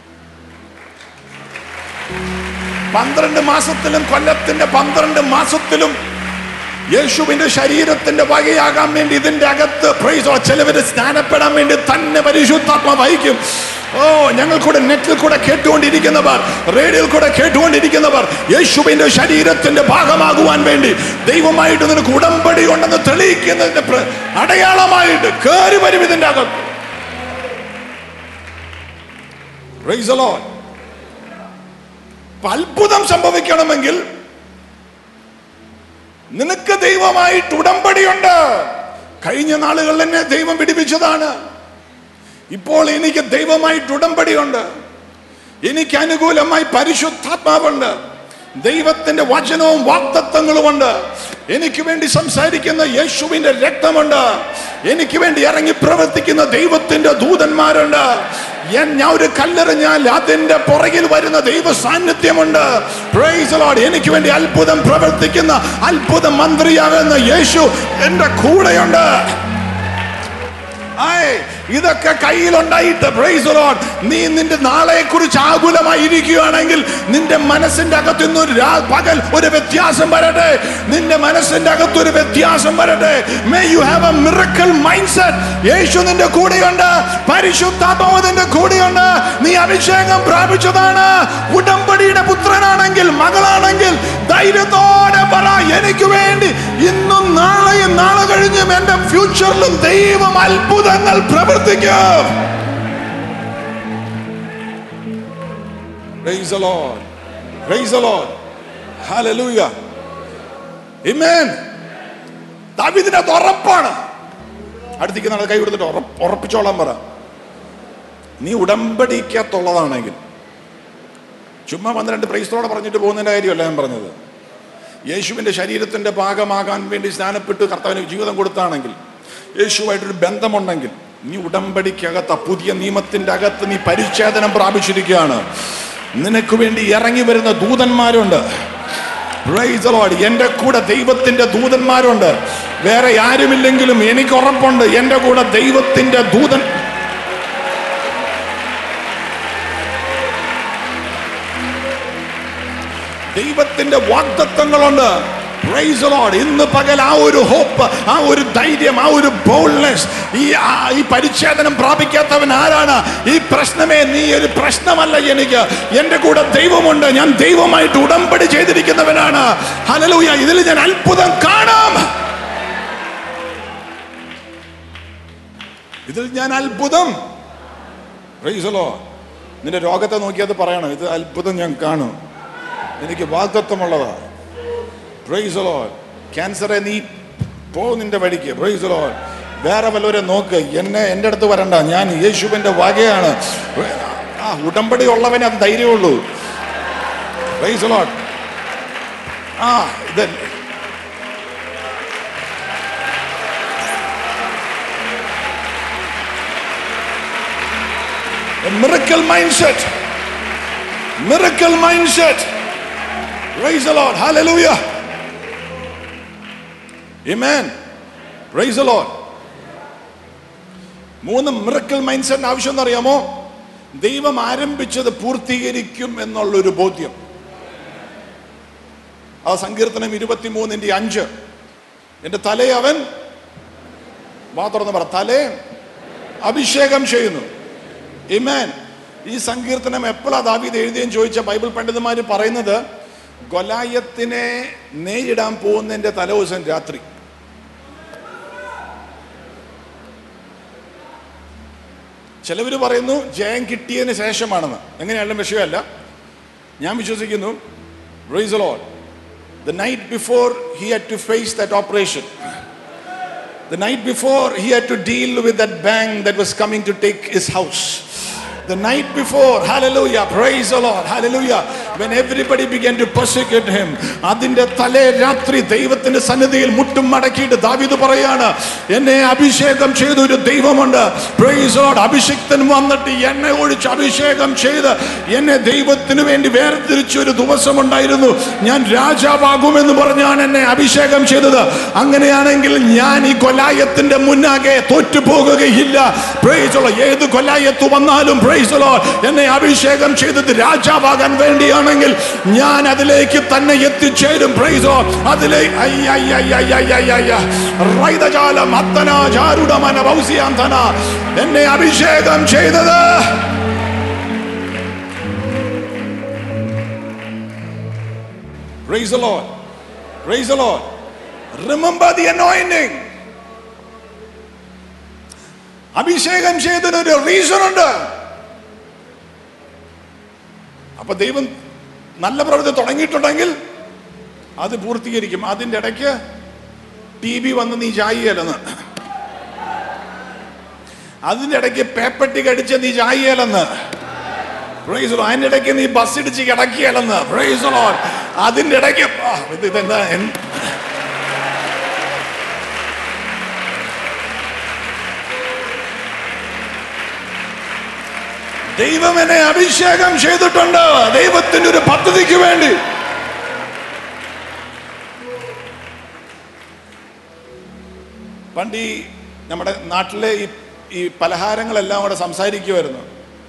പന്ത്രണ്ട് മാസത്തിലും കൊല്ലത്തിന്റെ പന്ത്രണ്ട് മാസത്തിലും യേശുവിന്റെ ശരീരത്തിന്റെ വകയാകാൻ വേണ്ടി ഇതിന്റെ അകത്ത് പ്രൈസ് ദി ലോർഡ് ചിലവര് സ്നാനപ്പെടാൻ വേണ്ടി തന്നെ പരിശുദ്ധാത്മാവ് വഹിക്കും. ഓ, ഞങ്ങൾ കൂടെ നെറ്റിൽ കൂടെ കേട്ടുകൊണ്ടിരിക്കുന്നവർ, റേഡിയോയിൽ കൂടെ കേട്ടുകൊണ്ടിരിക്കുന്നവർ, യേശുവിന്റെ ശരീരത്തിന്റെ ഭാഗമാകുവാൻ വേണ്ടി ദൈവമായിട്ട് നിനക്ക് ഉടമ്പടി ഉണ്ടെന്ന് തെളിയിക്കുന്നതിന്റെ അടയാളമായിട്ട് കയറി വരും ഇതിന്റെ അകത്ത്. Praise the Lord. അത്ഭുതം സംഭവിക്കണമെങ്കിൽ നിനക്ക് ദൈവമായിട്ട് ഉടമ്പടിയുണ്ട്. കഴിഞ്ഞ നാളുകളിൽ എന്നെ ദൈവം പിടിപ്പിച്ചതാണ്. ഇപ്പോൾ എനിക്ക് ദൈവമായിട്ട് ഉടമ്പടിയുണ്ട്. എനിക്ക് അനുകൂലമായി പരിശുദ്ധാത്മാവുണ്ട്. ദൈവത്തിന്റെ വചനവും വാഗ്ദത്തങ്ങളുമുണ്ട്. എനിക്ക് വേണ്ടി സംസാരിക്കുന്ന യേശുവിന്റെ രക്തമുണ്ട്. എനിക്ക് വേണ്ടി ഇറങ്ങി പ്രവർത്തിക്കുന്ന ദൈവത്തിന്റെ ദൂതന്മാരുണ്ട്. ഞാൻ ഒരു കല്ലെറിഞ്ഞാൽ അതിന്റെ പുറകിൽ വരുന്ന ദൈവ സാന്നിധ്യമുണ്ട്. Praise the Lord. എനിക്ക് വേണ്ടി അത്ഭുതം പ്രവർത്തിക്കുന്ന അത്ഭുത മന്ത്രിയാകുന്ന യേശു എന്റെ കൂടെയുണ്ട്. ഇതൊക്കെ കയ്യിലുണ്ടായിട്ട് പ്രൈസ് ദി ലോർഡ് നീ നിന്റെ നാളെയെ കുറിച്ച് ആകുലമായി ഇരിക്കുകയാണെങ്കിൽ നിന്റെ മനസ്സിന്റെ അകത്ത് ഇന്ന് ഒരു പകൽ ഒരു വ്യത്യാസം വരട്ടെ. നിന്റെ മനസ്സിന്റെ അകത്ത് ഒരു വ്യത്യാസം വരട്ടെ. May you have a miracle mindset. യേശു നിന്റെ കൂടെയുണ്ട്, പരിശുദ്ധാത്മാവ് നിന്റെ കൂടെയുണ്ട്. നീ അഭിഷേകം പ്രാപിച്ചതാണ്. ഉടമ്പടിയുടെ പുത്രനാണെങ്കിൽ മകളാണെങ്കിൽ ധൈര്യത്തോടെ പറ, എനിക്ക് വേണ്ടി ഇന്നും നാളെയും നാളെ കഴിഞ്ഞും എന്റെ ഫ്യൂച്ചറിലും ദൈവം അത്ഭുതങ്ങൾ പ്രവർത്തിക്കും. Praise the Lord. Praise the Lord. Hallelujah. Amen. ദാവീദിന് അത് ഉറപ്പാണ്. അടുത്തേക്ക് നാളെ കൈ കൊടുത്തിട്ട് ഉറപ്പിച്ചോളാൻ പറ. നീ ഉടമ്പടിക്കകത്തുള്ളതാണെങ്കിൽ ചുമ്മാ വന്ന് രണ്ട് പ്രൈസ്തോടെ പറഞ്ഞിട്ട് പോകുന്നതിന്റെ കാര്യമല്ല ഞാൻ പറഞ്ഞത്. യേശുവിന്റെ ശരീരത്തിന്റെ ഭാഗമാകാൻ വേണ്ടി സ്നാനപ്പെട്ട് കർത്താവിന് ജീവിതം കൊടുത്താണെങ്കിൽ, യേശുവായിട്ടൊരു ബന്ധമുണ്ടെങ്കിൽ, നീ ഉടമ്പടിക്കകത്ത പുതിയ നിയമത്തിന്റെ അകത്ത് നീ പരിച്ഛേദനം പ്രാപിച്ചിരിക്കുകയാണ്. നിനക്ക് വേണ്ടി ഇറങ്ങി വരുന്ന ദൂതന്മാരുണ്ട്. Price the Lord. എന്റെ കൂടെ ദൈവത്തിന്റെ ദൂതന്മാരുണ്ട്. വേറെ ആരുമില്ലെങ്കിലും എനിക്ക് ഉറപ്പുണ്ട് എന്റെ കൂടെ ദൈവത്തിന്റെ ദൂതൻ. ദൈവത്തിന്റെ വാഗ്ദത്തങ്ങളുണ്ട്. Price the Lord. ഇന്ന് പകൽ ആ ഒരു ഹോപ്പ്, ആ ഒരു ധൈര്യം, ആ ഒരു ബോൾഡ്നെസ്, ഈ ഈ പരിച്ഛേദനം പ്രാപിക്കാത്തവൻ ആരാണ്? ഈ പ്രശ്നമേ നീ ഒരു പ്രശ്നമല്ല. എനിക്ക് എന്റെ കൂടെ ദൈവമുണ്ട്. ഞാൻ ദൈവമായിട്ട് ഉടമ്പടി ചെയ്തിരിക്കുന്നവനാണ്. ഹല്ലേലൂയ. ഇതിൽ ഞാൻ അത്ഭുതം കാണാം. ഇതിൽ ഞാൻ അത്ഭുതം. Praise the Lord. നിന്റെ രോഗത്തെ നോക്കിയത് പറയണം, ഇത് അത്ഭുതം ഞാൻ കാണും. എനിക്ക് വാഗ്ദത്തമുള്ളതാ. Praise the Lord. ക്യാൻസറെ നീ പോ നിന്റെ വഴിക്ക്. Praise the Lord. വേറെ വല്ലവരെ നോക്ക്, എന്നെ എൻ്റെ അടുത്ത് വരണ്ട. ഞാൻ യേശുവിന്റെ വകയാണ്. ആ ഉടമ്പടി ഉള്ളവനെ അത് ധൈര്യമുള്ളൂ. Price the Lord. ആ ഇതല്ലേ a miracle mindset. Miracle mindset. Praise the Lord. Hallelujah. Amen. Praise the Lord. മൂന്ന് മിറക്കിൾ മൈൻഡ് സെറ്റ് ആവശ്യം എന്നറിയാമോ? ദൈവം ആരംഭിച്ചത് പൂർത്തീകരിക്കും എന്നുള്ളൊരു ബോധ്യം. ആ സങ്കീർത്തനം ഇരുപത്തി മൂന്നിന്റെ അഞ്ച്. എന്റെ തലയെ അവൻ വാ തുറന്ന് പറ, തലയെ അഭിഷേകം ചെയ്യുന്നു. ആമേൻ. ഈ സങ്കീർത്തനം എപ്പോഴാ ദാവീദ് എഴുതിയെന്ന് ചോദിച്ച ബൈബിൾ പണ്ഡിതന്മാര് പറയുന്നത് ഗൊലായത്തിനെ നേരിടാൻ പോകുന്നതിന്റെ തലേദിവസം രാത്രി. ചിലവർ പറയുന്നു ജയം കിട്ടിയതിന് ശേഷമാണെന്ന്. എങ്ങനെയാണെങ്കിലും വിഷയമല്ല. ഞാൻ വിശ്വസിക്കുന്നു praise the Lord, the night before he had to face that operation, the night before he had to deal with that bank that was coming to take his house, the night before, hallelujah, praise the Lord, hallelujah, when everybody began to persecute him, adinte thale ratri ദൈവത്തിന്റെ സന്നിധിയിൽ മുട്ടും മടക്കിയിട്ട് ദാവീദ് പറയാണ്, എന്നെ അഭിഷേകം ചെയ്ത ഒരു ദൈവമുണ്ട്. Price the Lord. അഭിഷിക്തൻ വന്നിട്ട് എന്നെ ഒഴിച്ച് അഭിഷേകം ചെയ്ത് എന്നെ ദൈവത്തിന് വേണ്ടി വേർതിരിച്ച ഒരു ദിവസമുണ്ടായിരുന്നു. ഞാൻ രാജാവാകുമെന്ന് പറഞ്ഞാണ് എന്നെ അഭിഷേകം ചെയ്തത്. അങ്ങനെയാണെങ്കിൽ ഞാൻ ഈ ഗൊലായത്തിന്റെ മുന്നാകെ തോറ്റുപോകുകയില്ല. Praise the Lord. ഏത് ഗൊലായത്ത് വന്നാലും പ്രൈസ് ദി ലോർഡ്, എന്നെ അഭിഷേകം ചെയ്തത് രാജാവാകാൻ വേണ്ടിയാണെങ്കിൽ ഞാൻ അതിലേക്ക് തന്നെ എത്തിച്ചേരും. Praise the Lord. അതിലെ എന്നെ അഭിഷേകം ചെയ്തത് praise the Lord. Praise the Lord. Remember the anointing. അഭിഷേകം ചെയ്തതിനൊരു റീസൺ ഉണ്ട്. അപ്പൊ ദൈവം നല്ല പ്രവൃത്തി തുടങ്ങിയിട്ടുണ്ടെങ്കിൽ അത് പൂർത്തീകരിക്കും. അതിൻ്റെ ഇടയ്ക്ക് ടി വി വന്ന് നീ ചായയിലെന്ന്, അതിൻ്റെ ഇടയ്ക്ക് പേപ്പട്ടി കടിച്ച് നീ ചായയിലെന്ന്, പ്രൈസ് ദി ലോർഡ്. അതിൻ്റെ ഇടയ്ക്ക് നീ ബസ് ഇടിച്ച് കിടക്കിയല്ലെന്ന്, പ്രൈസ് ദി ലോർഡ്. അതിൻ്റെ ഇടയ്ക്ക് ഇതെന്താ ദൈവം എന്നെ അഭിഷേകം ചെയ്തിട്ടുണ്ട് ദൈവത്തിന്റെ ഒരു പദ്ധതിക്ക് വേണ്ടി. പണ്ട് ഈ നമ്മുടെ നാട്ടിലെ ഈ പലഹാരങ്ങളെല്ലാം കൂടെ സംസാരിക്കുമായിരുന്നു.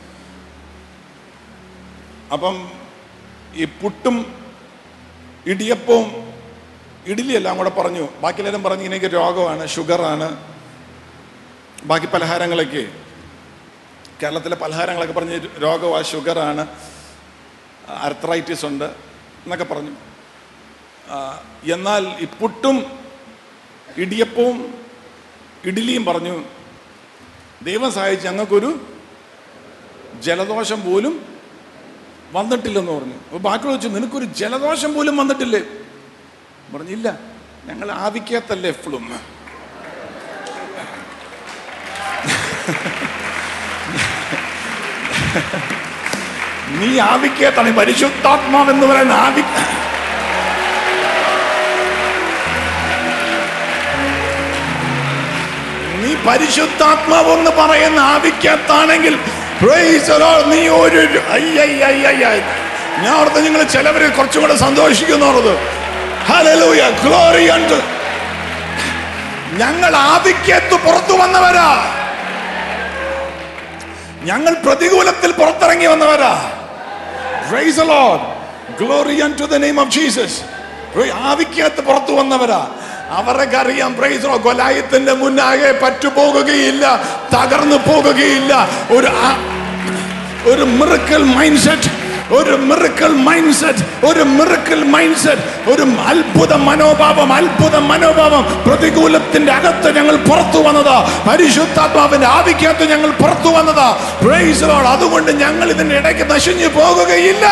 അപ്പം ഈ പുട്ടും ഇടിയപ്പവും ഇഡ്ഡലി എല്ലാം കൂടെ പറഞ്ഞു. ബാക്കി എല്ലാവരും പറഞ്ഞു എനിക്ക് രോഗമാണ്, ഷുഗറാണ്, ബാക്കി പലഹാരങ്ങളൊക്കെ കേരളത്തിലെ പലഹാരങ്ങളൊക്കെ പറഞ്ഞ് രോഗമാണ്, ഷുഗറാണ്, ആർത്രൈറ്റിസ് ഉണ്ട് എന്നൊക്കെ പറഞ്ഞു. എന്നാൽ ഈ പുട്ടും ഇടിയപ്പവും ഇഡ്ഡലിയും പറഞ്ഞു ദൈവം സഹായിച്ച് ഞങ്ങൾക്കൊരു ജലദോഷം പോലും വന്നിട്ടില്ലെന്ന് പറഞ്ഞു. അപ്പോൾ ബാക്കിയുള്ള വെച്ചു നിനക്കൊരു ജലദോഷം പോലും വന്നിട്ടില്ലേ? പറഞ്ഞില്ല, ഞങ്ങൾ ആവിക്കകത്തല്ലേ എപ്പോഴും. നീ ആവിക്കകത്താണ്, പരിശുദ്ധാത്മാവെന്ന് പറയുന്ന ആവി. നീ പരിശുദ്ധാത്മാവെന്ന് പറയുന്ന ആവിക്കകത്താണെങ്കിൽ നീ ഒരു ഞാൻ ഓർത്ത് നിങ്ങൾ ചിലവര് കുറച്ചുകൂടെ സന്തോഷിക്കുന്നോർത്ത്. Hallelujah, glory unto. ഞങ്ങൾ ആവിക്കകത്ത് പുറത്തു വന്നവരാ, ഞങ്ങൾ പ്രതികൂലത്തിൽ പുറത്തിറങ്ങി വന്നവരാ. Praise the Lord, glory unto the name of Jesus. ആവിക്കകത്ത് പുറത്തു വന്നവരാ. അവരൊക്കെ അറിയാം പ്രൈസ് ദി ഗോലിയാത്തിന്റെ മുന്നാകെ പറ്റുപോകുകയില്ല, തകർന്നു പോകുകയില്ല. ഒരു ഒരു മിറക്കിൾ മൈൻഡ് സെറ്റ്, ഒരു മിറക്കിൾ മൈൻഡ് സെറ്റ്, ഒരു മിറക്കിൾ മൈൻഡ് സെറ്റ്, ഒരു അത്ഭുത മനോഭാവം, അത്ഭുത മനോഭാവം. പ്രതികൂലത്തിന്റെ അകത്ത് ഞങ്ങൾ പുറത്തു വന്നതാ, പരിശുദ്ധാത്മാവിന്റെ ആവിക്കകത്ത് ഞങ്ങൾ പുറത്തു വന്നതാ. Praise the Lord. അതുകൊണ്ട് ഞങ്ങൾ ഇതിന്റെ ഇടയ്ക്ക് നശിഞ്ഞു പോകുകയില്ല.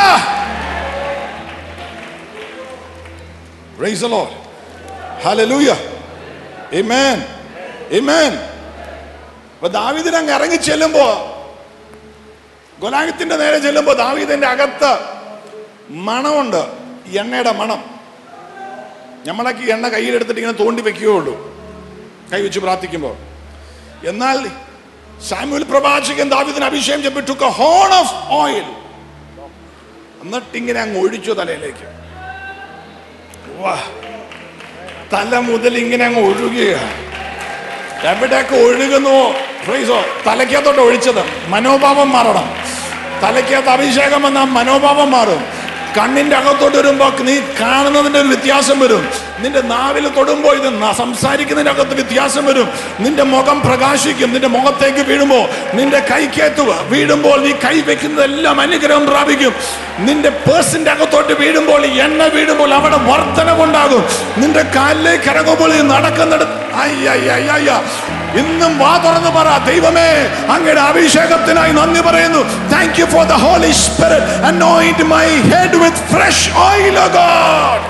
Praise the Lord, hallelujah, amen, amen. അപ്പൊ ദാവീദിന് അങ്ങ് ഇറങ്ങി ചെല്ലുമ്പോ, ഗോലിയാത്തിന്റെ നേരെ ചെല്ലുമ്പോ ദാവീദിന്റെ അകത്ത് മണമുണ്ട്, എണ്ണയുടെ മണം. നമ്മളൊക്കെ എണ്ണ കയ്യിലെടുത്തിട്ട് ഇങ്ങനെ തോണ്ടി വെക്കുകയുള്ളൂ കൈ വെച്ച് പ്രാർത്ഥിക്കുമ്പോൾ. എന്നാൽ സാമുവേൽ പ്രവാചകൻ ദാവീദിന് അഭിഷേകം ചെയ്തു, took a horn of oil, എന്നിട്ട് ഇങ്ങനെ അങ്ങ് ഒഴിച്ചു തലയിലേക്ക്. വാ, തല മുതൽ ഇങ്ങനെ അങ്ങ് ഒഴുകുക. എവിടെയൊക്കെ ഒഴുകുന്നു തലയ്ക്കകത്തോട്ട് ഒഴിച്ചത്. മനോഭാവം മാറണം. തലയ്ക്കകത്ത് അഭിഷേകം വന്നാൽ മനോഭാവം മാറും. കണ്ണിന്റെ അകത്തോട്ട് വരുമ്പോ നീ കാണുന്നതിന്റെ ഒരു വ്യത്യാസം വരും. നിന്റെ നാവിൽ തൊടുമ്പോൾ ഇത് സംസാരിക്കുന്നതിന്റെ അകത്ത് വ്യത്യാസം വരും. നിന്റെ മുഖം പ്രകാശിക്കും. നിന്റെ മുഖത്തേക്ക് വീഴുമ്പോ, നിന്റെ കൈക്കകത്ത് വീഴുമ്പോൾ നീ കൈ വെക്കുന്നതെല്ലാം അനുഗ്രഹം പ്രാപിക്കും. നിന്റെ പേഴ്സിന്റെ അകത്തോട്ട് വീഴുമ്പോൾ, എണ്ണ വീഴുമ്പോൾ അവിടെ വർധനവുണ്ടാകും. നിന്റെ കാലിലേക്ക് ഇറങ്ങുമ്പോൾ നീ നടക്കുന്നിടത്ത് അയ്യ ഇന്നും വാ തുറന്ന് പറ, ദൈവമേ അങ്ങയുടെ അഭിഷേകത്തിനായി നന്ദി പറയുന്നു. Thank you for the Holy Spirit. Anoint my head with fresh oil, oh God.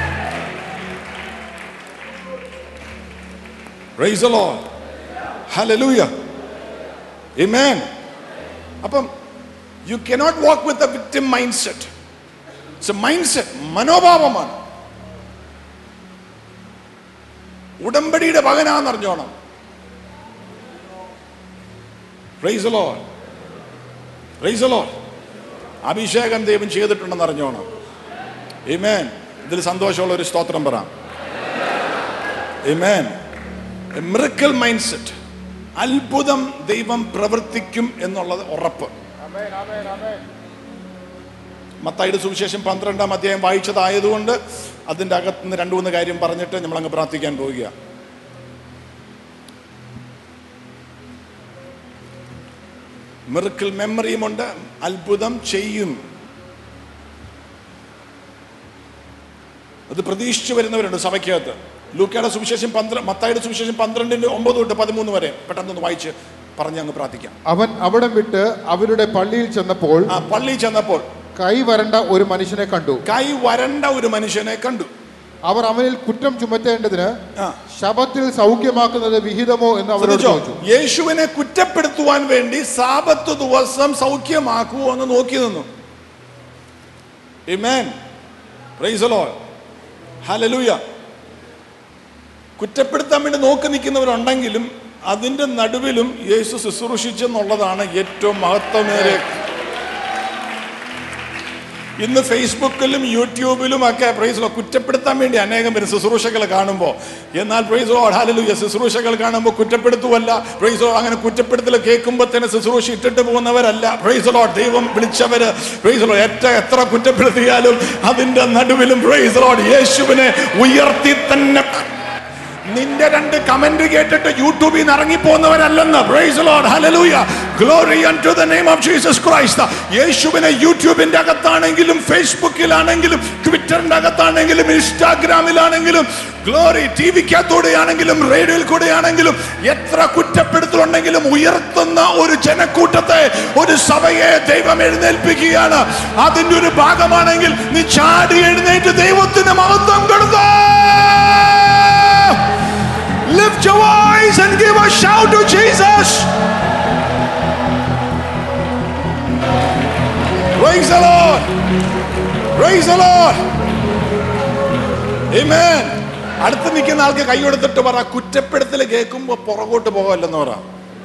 Praise the Lord, hallelujah, amen. അപ്പം you cannot walk with a victim mind set. It's a mind set, മനോഭാവമാണ്. ഉടമ്പടിയുടെ മകനാന്ന് അറിഞ്ഞോണം. Praise the Lord, praise the Lord. അഭിഷേകം ദൈവം ചെയ്തിട്ടുണ്ടെന്ന് അറിഞ്ഞോണം. ആമേൻ. ഇതിൽ സന്തോഷമുള്ള ഒരു സ്തോത്രം പറ. Amen. A miracle mind set. അത്ഭുതം ദൈവം പ്രവർത്തിക്കും എന്നുള്ളത് ഉറപ്പ്. മത്തായിയുടെ സുവിശേഷം പന്ത്രണ്ടാം അധ്യായം വായിച്ചതായതുകൊണ്ട് അതിൻ്റെ അകത്തുനിന്ന് രണ്ടു മൂന്ന് കാര്യം പറഞ്ഞിട്ട് നമ്മളങ്ങ് പ്രാർത്ഥിക്കാൻ പോവുക. മിറക്കിൾ മെമ്മറിയുമുണ്ട്, അത്ഭുതം ചെയ്യും. അത് പ്രതീക്ഷിച്ചു വരുന്നവരുണ്ട് സഭയ്ക്കകത്ത്. ലൂക്കയുടെ സുവിശേഷം പന്ത്രണ്ട് മത്തായിയുടെ സുവിശേഷം പന്ത്രണ്ടിന്റെ ഒമ്പത് തൊട്ട് പതിമൂന്ന് വരെ പെട്ടെന്ന് വായിച്ച് പറഞ്ഞ് അങ്ങ് പ്രാർത്ഥിക്കാം. അവൻ അവിടം വിട്ട് അവരുടെ പള്ളിയിൽ ചെന്നപ്പോൾ ആ പള്ളിയിൽ ചെന്നപ്പോൾ കൈ വരണ്ട ഒരു മനുഷ്യനെ കണ്ടു. കൈ വരണ്ട ഒരു മനുഷ്യനെ കണ്ടു. അവർ അവനിൽ കുറ്റം ചുമത്തേണ്ടതിന് ശബത്തിൽ സൗഖ്യമാക്കുന്നത് വിഹിതമോ എന്ന് അവരോട് ചോദിച്ചു. യേശുവിനെ കുറ്റപ്പെടുത്തുവാൻ വേണ്ടി സാബത്ത് ദിവസം സൗഖ്യമാക്കുമോ എന്ന് നോക്കി നിന്നു. Amen. Praise the Lord, hallelujah. കുറ്റപ്പെടുത്താൻ വേണ്ടി നോക്കി നിൽക്കുന്നവരുണ്ടെങ്കിലും അതിന്റെ നടുവിലും യേശു ശുശ്രൂഷിച്ചെന്നുള്ളതാണ് ഏറ്റവും മഹത്വമേറിയ. ഇന്ന് ഫേസ്ബുക്കിലും യൂട്യൂബിലും ഒക്കെ പ്രൈസ് ലോർഡ് കുറ്റപ്പെടുത്താൻ വേണ്ടി അനേകം പേര് ശുശ്രൂഷകൾ കാണുമ്പോൾ, എന്നാൽ പ്രൈസ് ലോർഡ് ഹല്ലേലൂയ ശുശ്രൂഷകൾ കാണുമ്പോൾ കുറ്റപ്പെടുത്തുവല്ല. പ്രൈസ് ലോർഡ് അങ്ങനെ കുറ്റപ്പെടുത്തൽ കേൾക്കുമ്പോൾ തന്നെ ശുശ്രൂഷ ഇട്ടിട്ട് പോകുന്നവരല്ല. പ്രൈസ് ലോർഡ് ദൈവം വിളിച്ചവര് പ്രൈസ് ലോർഡ് എത്ര എത്ര കുറ്റപ്പെടുത്തിയാലും അതിന്റെ നടുവിലും പ്രൈസ് ലോർഡ് യേശുവിനെ ഉയർത്തി തന്നെ. നിന്റെ രണ്ട് കമന്റ് കേട്ടിട്ട് യൂട്യൂബിൽ നിന്ന് ഇറങ്ങിപ്പോകുന്നവരല്ലെന്ന്. Praise the Lord hallelujah, glory unto the name of Jesus Christ. യേശുവിനെ യൂട്യൂബിന്റെ അകത്താണെങ്കിലും ഫേസ്ബുക്കിലാണെങ്കിലും ട്വിറ്ററിന്റെ അകത്താണെങ്കിലും ഇൻസ്റ്റാഗ്രാമിലാണെങ്കിലും ഗ്ലോറി ടി വിക്കകത്തൂടെയാണെങ്കിലും റേഡിയോയിൽ കൂടെയാണെങ്കിലും എത്ര കുറ്റപ്പെടുത്തലുണ്ടെങ്കിലും ഉയർത്തുന്ന ഒരു ജനക്കൂട്ടത്തെ, ഒരു സഭയെ ദൈവം എഴുന്നേൽപ്പിക്കുകയാണ്. അതിന്റെ ഒരു ഭാഗമാണെങ്കിൽ നീ ചാടി എഴുന്നേറ്റ് ദൈവത്തിന് മഹത്വം കൊടുത്തോ. Lift your voice and give a shout to Jesus. Praise the Lord. Praise the Lord. Amen. അടുത്ത് നിൽക്കുന്ന ആൾക്ക് കൈ കൊടുത്തിട്ട് പറ, കുറ്റപ്പെടുത്തൽ കേൾക്കുമ്പോ പുറകോട്ട് പോകല്ലെന്ന് പറ.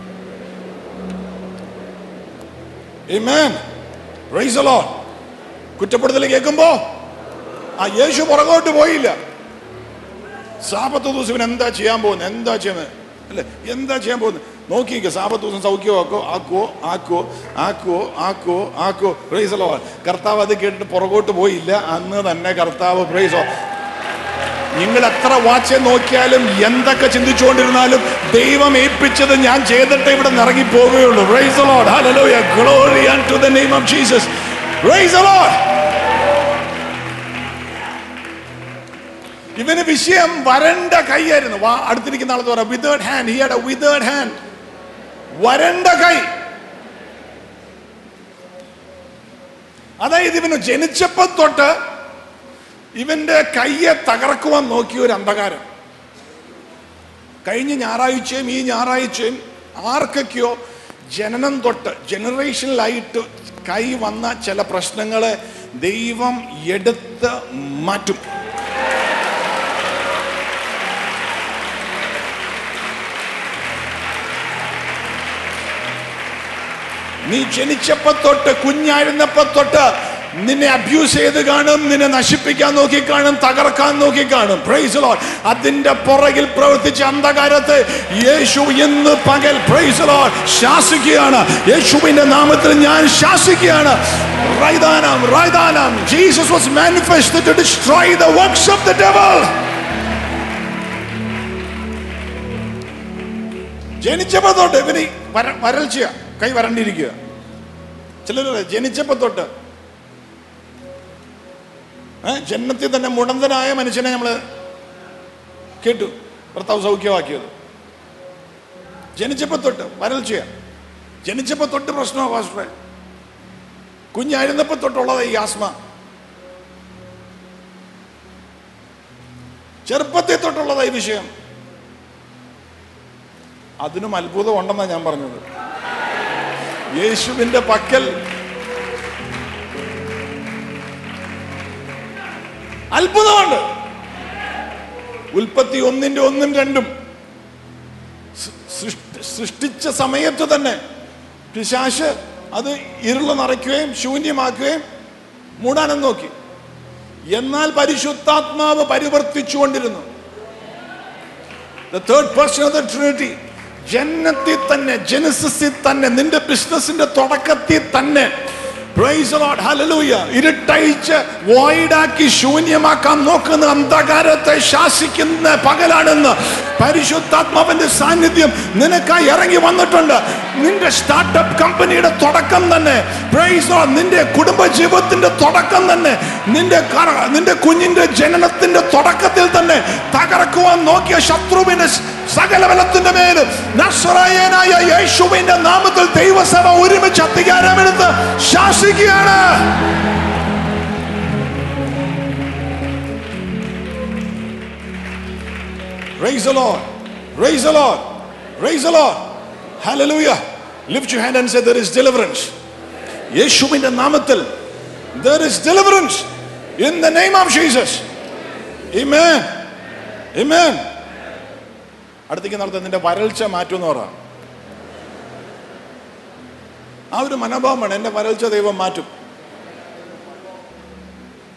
Amen. Praise the Lord. കുറ്റപ്പെടുത്തൽ കേൾക്കുമ്പോ ആ യേശു പുറകോട്ട് പോയില്ല. സാബത്ത് ദിവസം ഇവൻ എന്താ ചെയ്യാൻ പോകുന്നത്, എന്താ ചെയ്യുന്നത് അല്ലെ, എന്താ ചെയ്യാൻ പോകുന്നത് നോക്കിക്കോ. സാബത്ത് ദിവസം സൗഖ്യമാക്കോ, ആക്കുവോ ആക്കുവോ ആക്കുവോ ആക്കുവോ ആക്കുവോ. Praise the Lord. കർത്താവ് അത് കേട്ടിട്ട് പുറകോട്ട് പോയില്ല. അന്ന് തന്നെ കർത്താവ് പ്രൈസ് ദി ലോർഡ്. നിങ്ങൾ എത്ര വാച്ച് നോക്കിയാലും എന്തൊക്കെ ചിന്തിച്ചുകൊണ്ടിരുന്നാലും ദൈവം ഏൽപ്പിച്ചത് ഞാൻ ചെയ്തിട്ട് ഇവിടെ ഇറങ്ങി പോവുകയുള്ളൂ. Praise the Lord. Hallelujah, glory unto the name of Jesus. Praise the Lord. ഇവന് വിഷയം വരണ്ട കൈയായിരുന്നു. അടുത്തിരിക്കുന്ന ആളത്ത് പറയാം, withered hand. He had a withered hand. വരണ്ട കൈ. അതായത് ഇവന് ജനിച്ചപ്പോ തൊട്ട് ഇവന്റെ കയ്യെ തകർക്കുവാൻ നോക്കിയ ഒരു അന്ധകാരം. കഴിഞ്ഞ ഞായറാഴ്ചയും ഈ ഞായറാഴ്ചയും ആർക്കൊക്കെയോ ജനനം തൊട്ട് ജനറേഷനിലായിട്ട് കൈ വന്ന ചില പ്രശ്നങ്ങളെ ദൈവം എടുത്ത് മാറ്റും. നീ ജനിച്ചപ്പോ തൊട്ട്, കുഞ്ഞായിരുന്നപ്പോ തൊട്ട് നിന്നെ അബ്യൂസ് ചെയ്ത് കാണും, നിന്നെ നശിപ്പിക്കാൻ നോക്കി കാണും, തകർക്കാൻ നോക്കി കാണും. Praise the Lord. അതിന്റെ പുറകിൽ പ്രവർത്തിച്ച അന്ധകാരത്തെ യേശു ഇന്ന് പകൽ പ്രൈസ് ദി ലോർഡ് ശാസിക്കുകയാണ്. യേശുവിന്റെ നാമത്തിൽ ഞാൻ ശാസിക്കുകയാണ്. റൈദാനം റൈദാനം. Jesus was manifested to destroy the works of the devil. ജനിച്ചപ്പോ തൊട്ട് ഇവന് വരൾച്ച, കൈ വരണ്ടിരിക്കുക. ചിലര് ജനിച്ചപ്പോ തൊട്ട് ജന്മത്തിൽ തന്നെ മുടന്തനായ മനുഷ്യനെ നമ്മള് കേട്ടു ഭർത്താവ് സൗഖ്യമാക്കിയത്. ജനിച്ചപ്പോ തൊട്ട് വരൾച്ചയാ, ജനിച്ചപ്പോ തൊട്ട് പ്രശ്നമാണ് പാസ്റ്ററെ. കുഞ്ഞായിരുന്നപ്പോ തൊട്ടുള്ളത് ഈ ആസ്മ, ചെറുപ്പത്തിൽ തൊട്ടുള്ളത് ഈ വിഷയം. അതിനും അത്ഭുതം ഉണ്ടെന്നാണ് ഞാൻ പറഞ്ഞത്. യേശുവിന്റെ പക്കൽ അത്ഭുതമുണ്ട്. ഉൽപ്പത്തി ഒന്നിന്റെ ഒന്നും രണ്ടും സൃഷ്ടിച്ച സമയത്ത് തന്നെ പിശാച് അത് ഇരുള് നിറയ്ക്കുകയും ശൂന്യമാക്കുകയും മൂടാനും നോക്കി. എന്നാൽ പരിശുദ്ധാത്മാവ് പരിവർത്തിച്ചുകൊണ്ടിരുന്നു. The third person of the Trinity ജനനത്തിൽ തന്നെ, ജനസിസിൽ തന്നെ, നിന്റെ ബിസിനസിന്റെ തുടക്കത്തിൽ തന്നെ പ്രൈസ് ദി ലോർഡ് ഹല്ലേലൂയ ഇരുട്ടഴിച്ച് വോയിഡാക്കി ശൂന്യമാക്കാൻ നോക്കുന്ന അന്ധകാരത്തെ ശാസിക്കുന്ന പകലാണെന്ന് പരിശുദ്ധാത്മാവിന്റെ സാന്നിധ്യം നിനക്കായി ഇറങ്ങി വന്നിട്ടുണ്ട്. നിന്റെ സ്റ്റാർട്ടപ്പ് കമ്പനിയുടെ തുടക്കം തന്നെ പ്രൈസ് ദി ലോർഡ്, നിന്റെ കുടുംബ ജീവിതത്തിന്റെ തുടക്കം തന്നെ, നിന്റെ നിന്റെ കുഞ്ഞിന്റെ ജനനത്തിന്റെ തുടക്കത്തിൽ തന്നെ തകർക്കുവാൻ നോക്കിയ ശത്രുവിന്റെ സകല ബലത്തിന്റെ മേലും നസ്രായനായ യേശുവിന്റെ നാമത്തിൽ ദൈവസഭ ഒരുമിച്ച് അധികാരമെടുത്ത് ശാസിക്കുകയാണ്. Praise the Lord. Praise the Lord. Praise the Lord. Hallelujah. Lift your hand and say there is deliverance. യേശുവിന്റെ നാമത്തിൽ there is deliverance in the name of Jesus. Amen. Amen. അടുത്തേക്ക് നടത്തുക, നിന്റെ വരൾച്ച മാറ്റുമെന്ന് പറ. ആ ഒരു മനോഭാവമാണ്, എന്റെ വരൾച്ച ദൈവം മാറ്റും.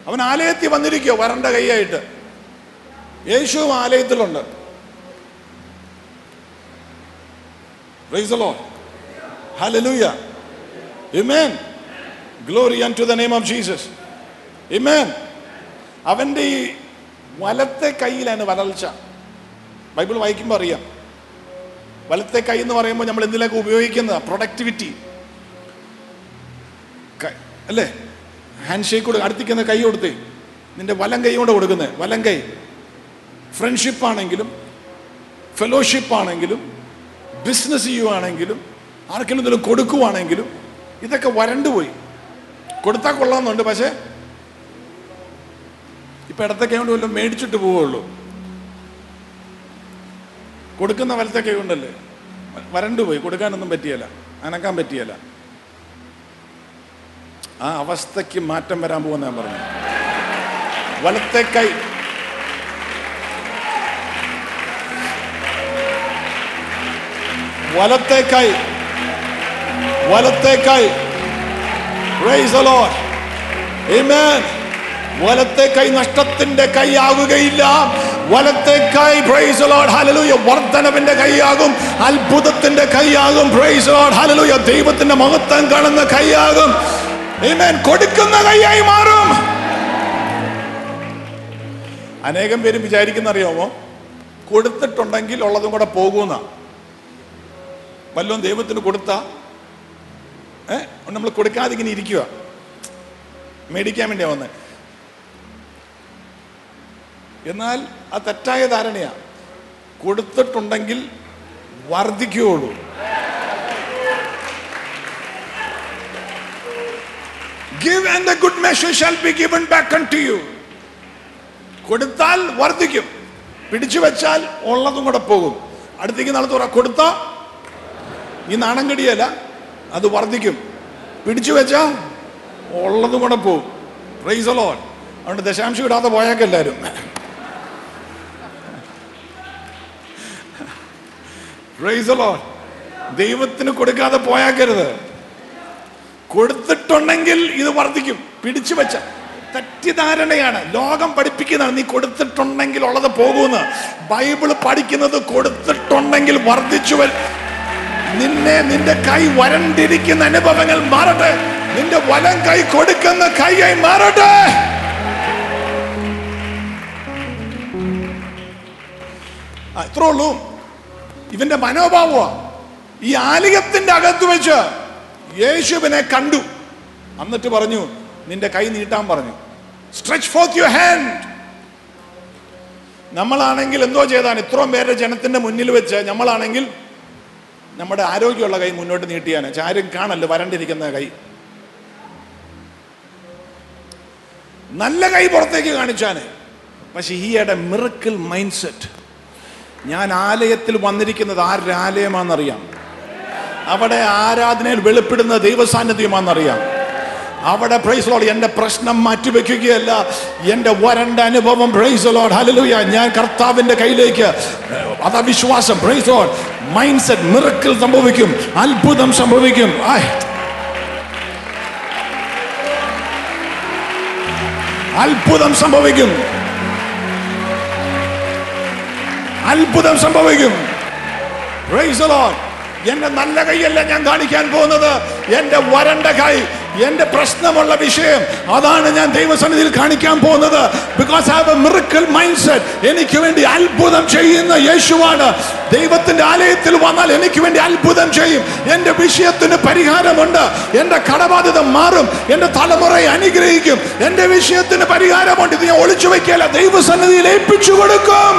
അവൻ ആലയത്തിൽ വന്നിരിക്കോ വരണ്ട കൈയായിട്ട്. യേശുവും ആലയത്തിലുണ്ട്. Praise the Lord. Hallelujah. Amen. Glory unto the name of Jesus. Amen. അവൻ്റെ ഈ വലത്തെ കൈയിലാണ് വരൾച്ച. ബൈബിൾ വായിക്കുമ്പോൾ അറിയാം. വലത്തെ കൈ എന്ന് പറയുമ്പോൾ നമ്മൾ എന്തിനൊക്കെ ഉപയോഗിക്കുന്ന പ്രൊഡക്ടിവിറ്റി അല്ലേ? ഹാൻഡ് ഷേക്ക് കൊടുക്കുക, അടുത്തിക്കുന്ന കൈ കൊടുത്തേ, നിന്റെ വലം കൈ കൊണ്ട് കൊടുക്കുന്നത്. വലം കൈ ഫ്രണ്ട്ഷിപ്പ് ആണെങ്കിലും ഫെലോഷിപ്പ് ആണെങ്കിലും ബിസിനസ് ചെയ്യുവാണെങ്കിലും ആർക്കെങ്കിലും എന്തെങ്കിലും കൊടുക്കുവാണെങ്കിലും ഇതൊക്കെ വരണ്ടുപോയി. കൊടുത്താൽ കൊള്ളാമെന്നുണ്ട്, പക്ഷേ ഇപ്പം ഇടത്തൊക്കെ കൊണ്ട് വല്ലതും മേടിച്ചിട്ട് പോവുള്ളൂ. കൊടുക്കുന്ന വലത്തൊക്കെ ഉണ്ടല്ലേ, വരണ്ടുപോയി, കൊടുക്കാനൊന്നും പറ്റിയല്ല, അനക്കാൻ പറ്റിയല്ല. ആ അവസ്ഥയ്ക്ക് മാറ്റം വരാൻ പോകുന്ന ഞാൻ പറഞ്ഞു. വലത്തെ കൈ വലത്തെ കൈ വലത്തെ കൈ Praise the Lord. Amen. വലത്തെ കൈ നഷ്ടത്തിന്റെ കൈ ആകുകയില്ല. വലത്തെ കൈ Praise the Lord. Hallelujah. വർദ്ധനവിന്റെ കൈയാകും, അത്ഭുതത്തിന്റെ കൈയാകും. Praise the Lord. Hallelujah. ദൈവത്തിന്റെ മഹത്വം കാണുന്ന കൈയാകും. Amen. കൊടുക്കുന്ന കൈയായി മാറും. അനേകം പേരും വിചാരിക്കുന്ന അറിയാമോ, കൊടുത്തിട്ടുണ്ടെങ്കിൽ ഉള്ളതും കൂടെ പോകുന്ന. വല്ലതും ദൈവത്തിന് കൊടുത്താ ഏഹ് നമ്മൾ കൊടുക്കാതെ ഇങ്ങനെ ഇരിക്കുക, മേടിക്കാൻ വേണ്ടിയാ വന്നത്. എന്നാൽ ആ തെറ്റായ ധാരണയാ. കൊടുത്തിട്ടുണ്ടെങ്കിൽ വർദ്ധിക്കുകയുള്ളൂ. Give and the good measure shall be given back unto you. കൊടുത്താൽ വർദ്ധിക്കും, പിടിച്ചു വെച്ചാൽ ഉള്ളതും കൂടെ പോകും. അടുത്തേക്ക് നാളെ തുറ കൊടുത്താ ഈ നാണം കടിയല്ല, അത് വർദ്ധിക്കും. പിടിച്ചു വെച്ചാ ഉള്ളതും കൂടെ പോകും. Praise the Lord. അതുകൊണ്ട് ദശാംശം ഇടാതെ പോയാൽ എല്ലാവരും. Praise the Lord. ദൈവത്തിന് കൊടുക്കാതെ പോയാക്കരുത്. കൊടുത്തിട്ടുണ്ടെങ്കിൽ ഇത് വർദ്ധിക്കും. പിടിച്ചു വെച്ച തെറ്റിദ്ധാരണയാണ്, ലോകം പഠിപ്പിക്കുന്നതാണ്. നീ കൊടുത്തിട്ടുണ്ടെങ്കിൽ ഉള്ളത് പോകുമെന്ന്. ബൈബിള് പഠിക്കുന്നത് കൊടുത്തിട്ടുണ്ടെങ്കിൽ വർദ്ധിച്ചു വരും. നിന്നെ നിന്റെ കൈ വരണ്ടിരിക്കുന്ന അനുഭവങ്ങൾ മാറട്ടെ. നിന്റെ വലം കൈ കൊടുക്കുന്ന കൈയായി മാറട്ടെ. അത്രേ ഉള്ളൂ. ഇവന്റെ മനോഭാവമാ. ഈ ആലയത്തിന്റെ അകത്ത് വെച്ച് യേശുവിനെ കണ്ടു. എന്നിട്ട് പറഞ്ഞു, നിന്റെ കൈ നീട്ടാൻ പറഞ്ഞു. Stretch forth your hand. നമ്മളാണെങ്കിൽ എന്തോ ചെയ്താണ്, ഇത്രയും പേരുടെ ജനത്തിന്റെ മുന്നിൽ വെച്ച് നമ്മളാണെങ്കിൽ നമ്മുടെ ആരോഗ്യമുള്ള കൈ മുന്നോട്ട് നീട്ടിയാണ്. ആരും കാണല്ലോ വരണ്ടിരിക്കുന്ന കൈ. നല്ല കൈ പുറത്തേക്ക് കാണിച്ചാണ്. പക്ഷെ ഈ had a miracle mind set. ഞാൻ ആലയത്തിൽ വന്നിരിക്കുന്നത് ആരുടെ ആലയമാണെന്നറിയാം. അവിടെ ആരാധനയിൽ വെളിപ്പെടുന്ന ദൈവസാന്നിധ്യമാണെന്നറിയാം. അവിടെ പ്രൈസ് ലോർഡ് എന്റെ പ്രശ്നം മാറ്റിവെക്കുകയല്ല, എന്റെ വരണ്ട അനുഭവം പ്രൈസ് ലോർഡ് ഹല്ലേലൂയ ഞാൻ കർത്താവിന്റെ കയ്യിലേക്ക്, അതാ വിശ്വാസം. Praise Lord mind set. Miracle സംഭവിക്കും, അത്ഭുതം സംഭവിക്കും. അത്ഭുതം സംഭവിക്കും, അത്ഭുതം സംഭവിക്കും. Praise the Lord. എന്റെ നല്ല കൈയല്ല ഞാൻ കാണിക്കാൻ പോകുന്നത്, എന്റെ വരണ്ട കൈ, എന്റെ പ്രശ്നമുള്ള വിഷയം, അതാണ് ഞാൻ ദൈവസന്നിധിയിൽ കാണിക്കാൻ പോകുന്നത്. Because I have a miracle mind set. എനിക്ക് വേണ്ടി അത്ഭുതം ചെയ്യുന്ന യേശുവാണ്. ദൈവത്തിന്റെ ആലയത്തിൽ വന്നാൽ എനിക്ക് വേണ്ടി അത്ഭുതം ചെയ്യും. എന്റെ വിഷയത്തിന് പരിഹാരമുണ്ട്. എന്റെ കടബാധ്യത മാറും. എന്റെ തലമുറയെ അനുഗ്രഹിക്കും. എന്റെ വിഷയത്തിന് പരിഹാരമുണ്ട്. ഇത് ഞാൻ ഒളിച്ചു വെക്കല, ദൈവസന്നിധിയിൽ ഏൽപ്പിച്ചു കൊടുക്കും.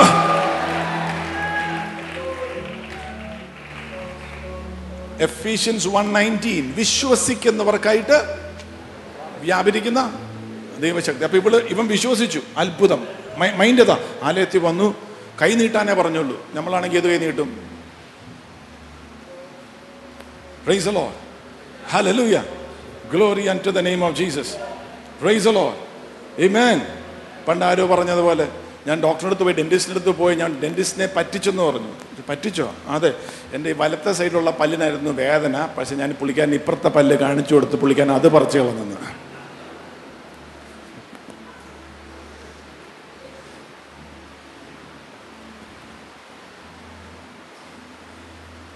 എഫീഷ്യൻസ് one nineteen വിശ്വസിക്കുന്നവർക്കായിട്ട് വ്യാപരിക്കുന്ന ദൈവശക്തി. അപ്പൊ ഇവള് ഇവൻ വിശ്വസിച്ചു. അത്ഭുതം. മൈൻഡ് ഏതാ? ആലയത്തിൽ വന്നു, കൈ നീട്ടാനേ പറഞ്ഞുള്ളൂ. നമ്മളാണെങ്കിൽ ഏത് കൈ നീട്ടും? Praise the Lord. Hallelujah. Glory unto the name of Jesus. Praise the Lord. Amen. പണ്ട് ആരോ പറഞ്ഞതുപോലെ, ഞാൻ ഡോക്ടറുടെ അടുത്ത് പോയി, ഡെന്റിസ്റ്റിൻ്റെ അടുത്ത് പോയി, ഞാൻ ഡെന്റിസ്റ്റിനെ പറ്റിച്ചെന്ന് പറഞ്ഞു. പറ്റിച്ചോ? അതെ, എൻ്റെ ഈ വലത്തെ സൈഡിലുള്ള പല്ലിനായിരുന്നു വേദന. പക്ഷെ ഞാൻ പുള്ളിക്കാൻ ഇപ്പുറത്തെ പല്ല് കാണിച്ചു കൊടുത്ത് പുള്ളിക്കാൻ അത് പറിച്ചു കളഞ്ഞു.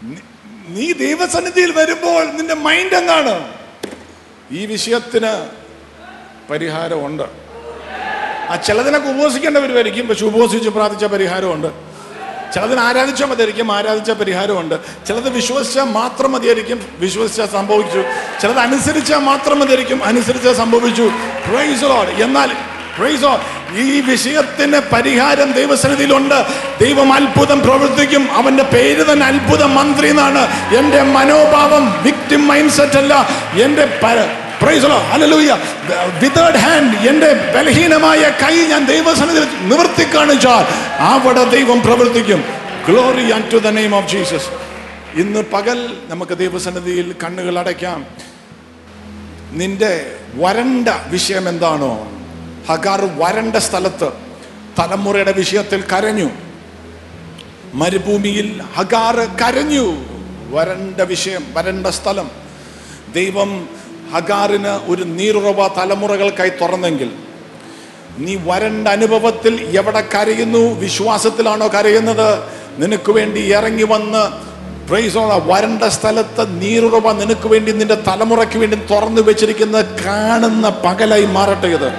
നീ ദൈവസന്നിധിയിൽ വരുമ്പോൾ നിന്റെ മൈൻഡ് എന്താണ്? ഈ വിഷയത്തിന് പരിഹാരമുണ്ട്. ആ ചിലതിനൊക്കെ ഉപവസിക്കേണ്ട വരുമായിരിക്കും, പക്ഷെ ഉപവസിച്ച് പ്രാർത്ഥിച്ച പരിഹാരമുണ്ട്. ചിലതിന് ആരാധിച്ചാൽ മതിയായിരിക്കും, ആരാധിച്ച പരിഹാരമുണ്ട്. ചിലത് വിശ്വസിച്ചാൽ മാത്രം മതിയായിരിക്കും, വിശ്വസിച്ചാൽ സംഭവിച്ചു. ചിലത് അനുസരിച്ചാൽ മാത്രം മതിയായിരിക്കും, അനുസരിച്ചാൽ സംഭവിച്ചു. Praise the Lord. എന്നാൽ പ്രൈസ് ദി ലോർഡ്, ഈ വിഷയത്തിന് പരിഹാരം ദൈവസന്നിധിയിലുണ്ട്. ദൈവം അത്ഭുതം പ്രവർത്തിക്കും. അവന്റെ പേര് തന്നെ അത്ഭുത മന്ത്രി എന്നാണ്. എന്റെ മനോഭാവം വിക്ടിം മൈൻഡ് സെറ്റ് അല്ല. എന്റെ praise the Lord, hallelujah, withered hand, എന്റെ ബലഹീനമായ കൈ ഞാൻ ദൈവസന്നിധിയിൽ നിവർത്തി കാണിച്ചാൽ അവിടെ ദൈവം പ്രവർത്തിക്കും. Glory unto the name of Jesus. ഇന്ന് പകൽ നമുക്ക് ദൈവസന്നിധിയിൽ കണ്ണുകൾ അടയ്ക്കാം. നിന്റെ വരണ്ട വിഷയം എന്താണോ? ഹഗാർ വരണ്ട സ്ഥലത്ത് തലമുറയുടെ വിഷയത്തിൽ കരഞ്ഞു. മരുഭൂമിയിൽ ഹഗാർ കരഞ്ഞു. വരണ്ട വിഷയം, വരണ്ട സ്ഥലം. ദൈവം ഹഗാറിന് ഒരു നീരുറവ തലമുറകൾക്കായി തുറന്നെങ്കിൽ, നീ വരണ്ട അനുഭവത്തിൽ എവിടെ കരയുന്നു? വിശ്വാസത്തിലാണോ കരയുന്നത്? നിനക്ക് വേണ്ടി ഇറങ്ങി വന്ന് പ്രൈസ് വരണ്ട സ്ഥലത്ത് നീരുറവ നിനക്ക് വേണ്ടി, നിന്റെ തലമുറയ്ക്ക് വേണ്ടി തുറന്നു വെച്ചിരിക്കുന്നത് കാണുന്ന പകലായി മാറട്ടെ ഇത്.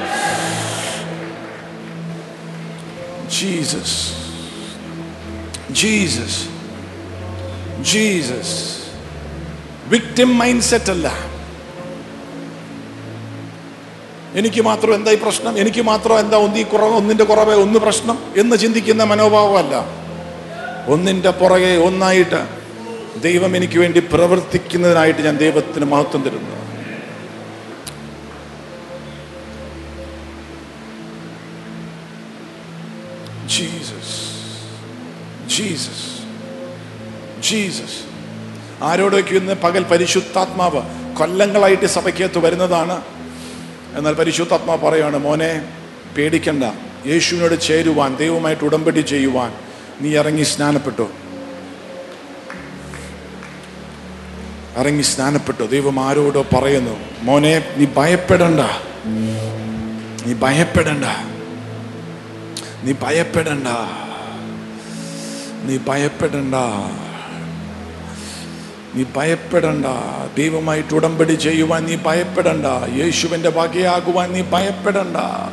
Jesus, Jesus, Jesus. Victim mind set അല്ല. എനിക്ക് മാത്രം എന്താ ഈ പ്രശ്നം, എനിക്ക് മാത്രം എന്താ ഒന്നീ കുറവ്, ഒന്നിന്റെ കുറവ്, ഒന്ന് പ്രശ്നം എന്ന് ചിന്തിക്കുന്ന മനോഭാവമല്ല. ഒന്നിന്റെ പുറകെ ഒന്നായിട്ട് ദൈവം എനിക്ക് വേണ്ടി പ്രവർത്തിക്കുന്നതിനായിട്ട് ഞാൻ ദൈവത്തിന് മഹത്വം തരുന്നു. Jesus, Jesus, Jesus. ആരോടൊക്കെ ഇന്ന് പകൽ പരിശുദ്ധാത്മാവ് കൊല്ലങ്ങളായിട്ട് സഭയ്ക്കകത്ത് വരുന്നതാണ്. എന്നാൽ പരിശുദ്ധാത്മാവ് പറയാണ്, മോനെ പേടിക്കണ്ട, യേശുവിനോട് ചേരുവാൻ, ദൈവവുമായിട്ട് ഉടമ്പടി ചെയ്യുവാൻ നീ ഇറങ്ങി സ്നാനപ്പെട്ടു, ഇറങ്ങി സ്നാനപ്പെട്ടു. ദൈവം ആരോടോ പറയുന്നു, മോനെ നീ ഭയപ്പെടണ്ട, നീ ഭയപ്പെടണ്ട, നീ ഭയപ്പെടണ്ട, നീ ഭയപ്പെടണ്ട, നീ ഭയപ്പെടണ്ട. ദൈവമായിട്ട് ഉടമ്പടി ചെയ്യുവാൻ നീ ഭയപ്പെടണ്ട. യേശുവിന്റെ വകയാകുവാൻ നീ ഭയപ്പെടണ്ട.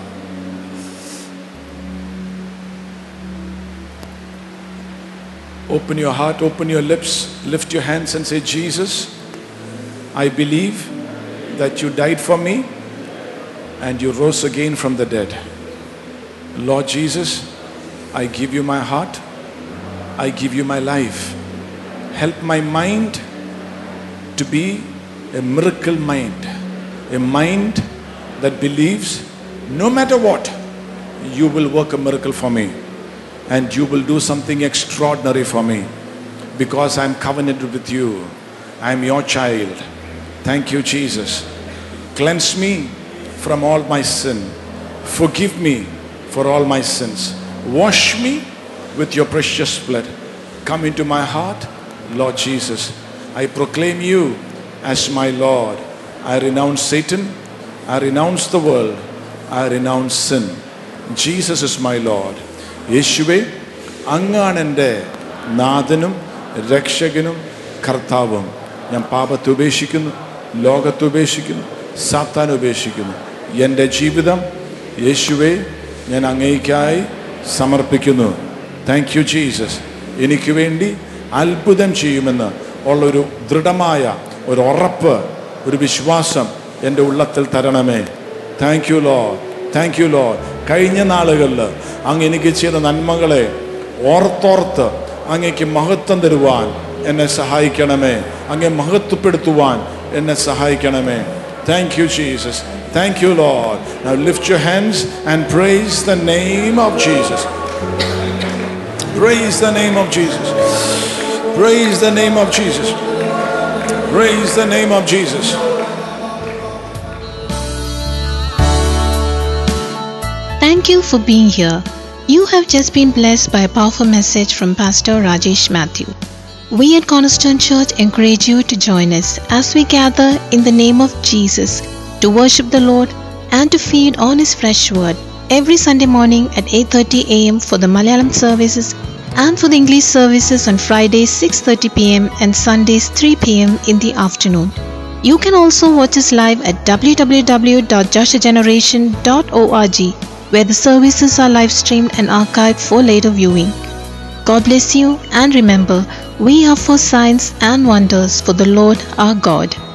Open your heart, open your lips, lift your hands and say, Jesus, I believe that you died for me and you rose again from the dead. Lord Jesus, I give you my heart, I give you my life. Help my mind to be a miracle mind, a mind that believes no matter what, you will work a miracle for me and you will do something extraordinary for me because I am covenanted with you. I am your child. Thank you, Jesus. Cleanse me from all my sin. Forgive me for all my sins. Wash me with your precious blood. Come into my heart, Lord Jesus. I proclaim you as my Lord. I renounce Satan. I renounce the world. I renounce sin. Jesus is my Lord. യേശുവേ, അങ്ങാണ് എൻ്റെ നാഥനും രക്ഷകനും കർത്താവും. ഞാൻ പാപത്തെ ഉപേക്ഷിക്കുന്നു, ലോകത്തെ ഉപേക്ഷിക്കുന്നു, സാത്താനെ ഉപേക്ഷിക്കുന്നു. എൻ്റെ ജീവിതം യേശുവേ ഞാൻ അങ്ങേയ്ക്കായി സമർപ്പിക്കുന്നു. Thank you Jesus. എനിക്ക് വേണ്ടി അത്ഭുതം ചെയ്യുമെന്ന് ഉള്ളൊരു ദൃഢമായ ഒരു ഉറപ്പ്, ഒരു വിശ്വാസം എൻ്റെ ഉള്ളത്തിൽ തരണമേ. Thank you Lord, thank you Lord. കഴിഞ്ഞ നാളുകളിൽ അങ്ങ് എനിക്ക് ചെയ്ത നന്മകളെ ഓർത്തോർത്ത് അങ്ങേക്ക് മഹത്വം തരുവാൻ എന്നെ സഹായിക്കണമേ. അങ്ങേ മഹത്വപ്പെടുത്തുവാൻ എന്നെ സഹായിക്കണമേ. Thank you, Jesus. Thank you, Lord. Now lift your hands and praise the name of Jesus. Praise the name of Jesus. Praise the name of Jesus. Praise the name of Jesus. Thank you for being here. You have just been blessed by a powerful message from Pastor Rajesh Matthew. We at Cornerstone Church encourage you to join us as we gather in the name of Jesus to worship the Lord and to feed on His fresh word every Sunday morning at eight thirty a.m. for the Malayalam services and for the English services on Fridays six thirty p m and Sundays three p m in the afternoon. You can also watch us live at w w w dot joshua generation dot org, where the services are live streamed and archived for later viewing. God bless you, and remember, we are for signs and wonders for the Lord our God.